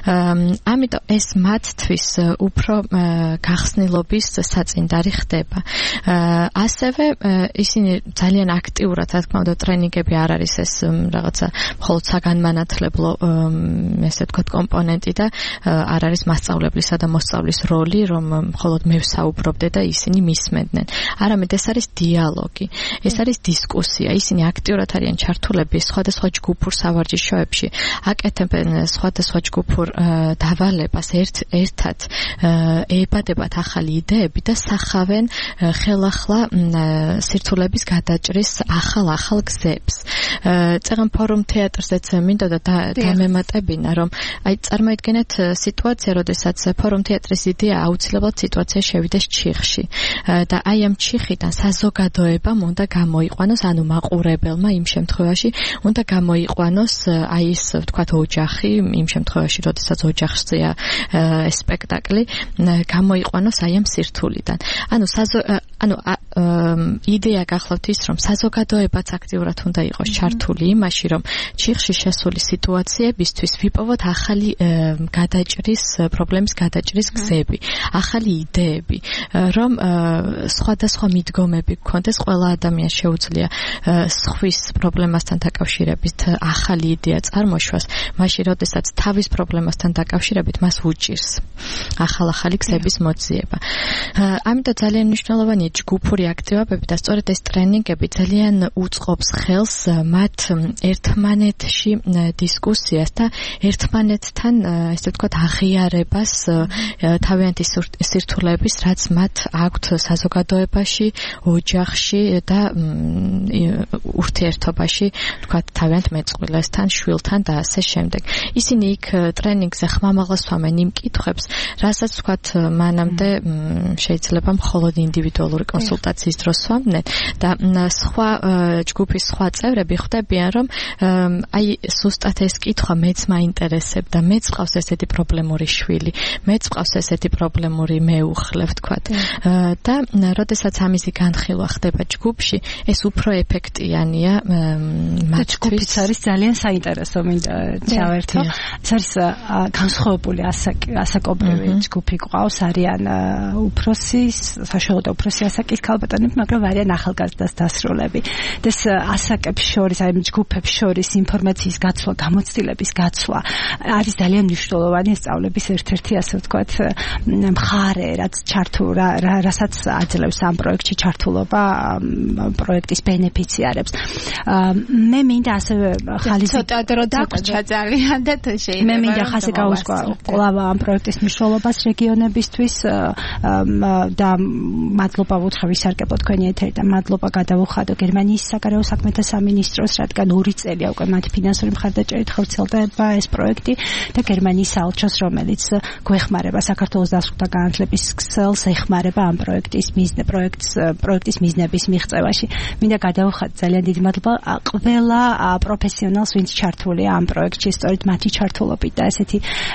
ამიტომ ეს მათთვის უფრო გახსნილობის საწინდარი ხდება. ასევე ისინი ძალიან აქტიურად, რა თქმა უნდა, ტრენინგები არ არის ეს რაღაცა მხოლოდ საგანმანათლებლო ესე ვთქვათ კომპონენტი და არ არის მასწავლებლისა და მოსწავლის როლი, რომ მხოლოდ მე ვსაუბრობდე და ისინი მისმენდნენ. არამედ ეს არის დიალოგი, ეს არის დისკუსია. ისინი აქტიურად არიან ჩართულები სხვადასხვა ჯგუფურ სავარჯიშოებში, აკეთებენ სხვადასხვა ჯგუფურ დავალებას, ერთ ერთად ეებადებათ ახალი იდეები და სახავენ ხელახლა სირთულების გადაჭრის ახალ-ახალ გზებს. წეგან ფორუმ თეატრზეც მინდოდა დამემატებინა, რომ აი წარმოიდგინეთ სიტუაცია, როდესაც ფორუმ თეატრის იდეა აუცილებლად სიტუაცია შევიდეს ჩიხში და აი ამ ჩიხიდან საზოგადოებამ უნდა გამოიყვანოს, ანუ მაყურებელმა იმ შემთხვევაში უნდა გამოიყვანოს აი ეს ვთქვათ ოჯახი, იმ შემთხვევაში როდესაც ოჯახშია სპექტაკლი, გამოიყვანოს აი ამ სირთულიდან. ანუ ანუ იდეა გახლავთ ის, რომ საზოგადოებაც აქტიურად უნდა იყოს ჩართული იმაში, რომ ჩიხში შესული სიტუაციებისთვის ვიპოვოთ ახალი გადაჭრის, პრობლემის გადაჭრის გზები, ახალი იდეები, რომ სხვადასხვა მიდგომები გქონდეს, ყველა ადამიანს შეუძლია სხვის პრობლემასთან დაკავშირებით ახალი იდეა წარმოშვას, მაშინ როდესაც თავის პრობლემასთან დაკავშირებით მას უჭირს ახალ-ახალი გზების მოძიება. ამიტომ ძალიან მნიშვნელოვანია ჯგუფური აქტივობები და სწორედ ეს ტრენინგები ძალიან უწყობს ხელს მათ ერთმანეთში დისკუსიას და ერთმანეთთან, ესე ვთქვათ, აღიარებას თავიანთი სირთულეების, რაც მათ აქვთ საზოგადოებაში, ოჯახში და ურთიერთობაში, ვთქვათ, თავიანთ მეწყვილესთან, შვილთან და ასე შემდეგ. ისინი იქ ტრენინგზე ხმამაღლას სვამენ იმ კითხვებს, რასაც ვთქვათ, მანამდე შეიძლება მხოლოდ ინდივიდუალური კონსულტაციის დროს სვამდნენ და სხვა ჯგუფის სხვა წევრები ხვდებიან, რომ აი ზუსტად ეს კითხვა მეც მაინტერესებდა, მეც ყავს ესეთი პრობლემური შვილი, მეც ყავს ესეთი პრობლემური მეუხლე, ვთქვათ. და როდესაც ამისი განხილვა ხდება ჯგუფში, ეს უფრო ეფექტიანია, მგონია მათთვის არის ძალიან საინტერესო მინდა ჩავერთო. ეს არის განსხვავებული ასაკობრივი ჯგუფი ყავს, არიან უფროსი, საშუალო და უფროსი ასაკის ქალბატონები, მაგრამ არიან ახალგაზრდას დასრულები. ეს ასაკებს შორის, აი ჯგუფებს შორის ინფორმაციის გაცვლა, გამოცდილების გაცვლა არის ძალიან მნიშვნელოვანი სწავლების ერთ-ერთი ასე ვთქვათ მხარე, რაც ჩართულ რასაც აძლევს ამ პროექტში ჩართულობა პროექტის ბენეფიციარებს. მე მინდა ასევე ხალხი ცოტა დრო დაგვრჩა ძალიან და თუ შეიძლება მე მინდა ხალხი გაუსვა ყოლა ამ პროექტის მნიშვნელობას რეგიონებისთვის და მადლობა ვუთხრა ვისარგებლო თქვენი ეთერი და მადლობა გადავუხადო გერმანიის საგარეო საქმეთა სამინისტროს, რადგან ორი წელია უკვე მათ ფინანსური მხარდაჭერით ხორციელდება ეს პროექტი და გერმანიის საელჩოს, რომელიც გვეხმარება საქართველოს დასრულთა განათლების ქსელს, ეხმარება ამ პროექტის მიზნე პროექტს პროექტის მიზნების მიღწევაში. მინდა გადავუხადო ძალიან დიდი მადლობა ყველა პროფესიონალს, ვინც ჩართულია ამ პროექტში, სწორედ მათი ჩართულობით და ესეთი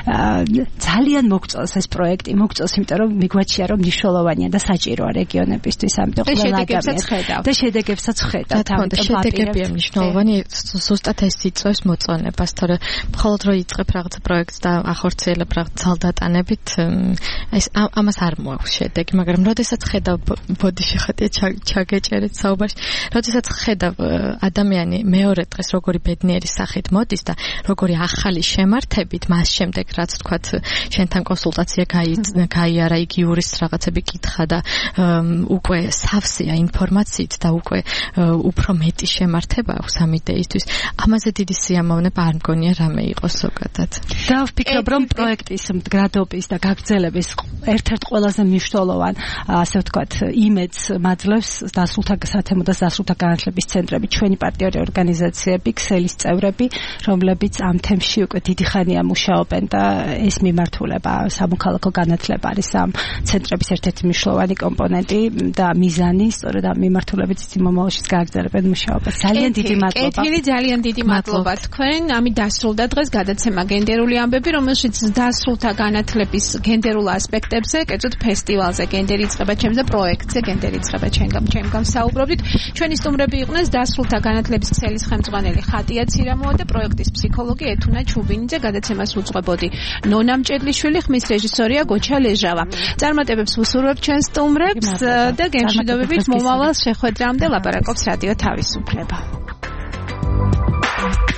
ძალიან მოგწონს ეს პროექტი, მოგწონს, იმიტომ რომ მიგვაჩია რომ მნიშვნელოვანია და საჭიროა რეგიონებისთვის, ამიტომ ყველა ადამიანს და შედეგებსაც ხედავთ. ამიტომ შედეგებია მნიშვნელოვანი, ზუსტად ეს იწვევს მოწონებას, თორე მხოლოდ რო იწყებ რაღაც პროექტს და ახორციელებ რაღაც ძალდატანებით, ეს ამას არ მოაქვს შედეგი, მაგრამ როდესაც ხედავ ბოდიში ხატია ჩაგეჭერეთ საუბარში, როდესაც ხედავ ადამიანი მეორე დღეს როგორი ბედნიერი სახით მოდის და როგორი ახალი შემართებით, მას შემდეგ რაც თქვათ შენთან კონსულტაცია გაიარა, იგი იურის რაღაცები კითხა და უკვე სავსეა ინფორმაციით და უკვე უფრო მეტი შემართება აქვს ამ იდეისთვის. ამაზე დიდი სიამოვნება არ მგონია რამე იყოს ზოგადად. და ვფიქრობ რომ პროექტის მდგრადობის და გაგრძელების ერთ-ერთ ყველაზე მნიშვნელოვან ასე ვთქვათ იმედს მაძლევს დასრულთა სათემო და დასრულთა განათლების ცენტრები, ჩვენი პარტნიორი ორგანიზაციები, ქსელის წევრები, რომლებიც ამ თემში უკვე დიდი ხანია მუშაობენ და ეს მიმართულება სამოქალაქო განათლება არის ამ ცენტრების ერთ-ერთი მნიშვნელოვანი კომპონენტი და მიზანი, სწორედ ამ მიმართულებით მომავალშიც გააგრძელებენ მუშაობას. ძალიან დიდი მადლობა. კეთილი, ძალიან დიდი მადლობა თქვენ. ამით დასრულდა დღეს გადაცემა გენდერული ამბები, რომელშიც დასრულთა განათლების გენდერულ ასპექტებზე, კერძოდ ფესტივალზე გენდერი იწყება ჩემს და პროექტზე გენდერი იწყება ჩემგან ჩემგან საუბრობდით. ჩვენი სტუმრები იყვნენ დასრულთა განათლების ქსელის ხელმძღვანელი ხატია ცირამოა და პროექტის ფსიქოლოგი ეთუნა ჩუბინიძე. გადაცემას უძღვებოდი ნონა მჭედლიშვილი, ხმის რეჟისორია გოჩა ლეჟავა. წარმატებებს ვუსურვებ ჩვენ სტუმრებს და გემშვიდობებით მომავალ შეხვედრამდე ლაპარაკობს რადიო თავისუფლება.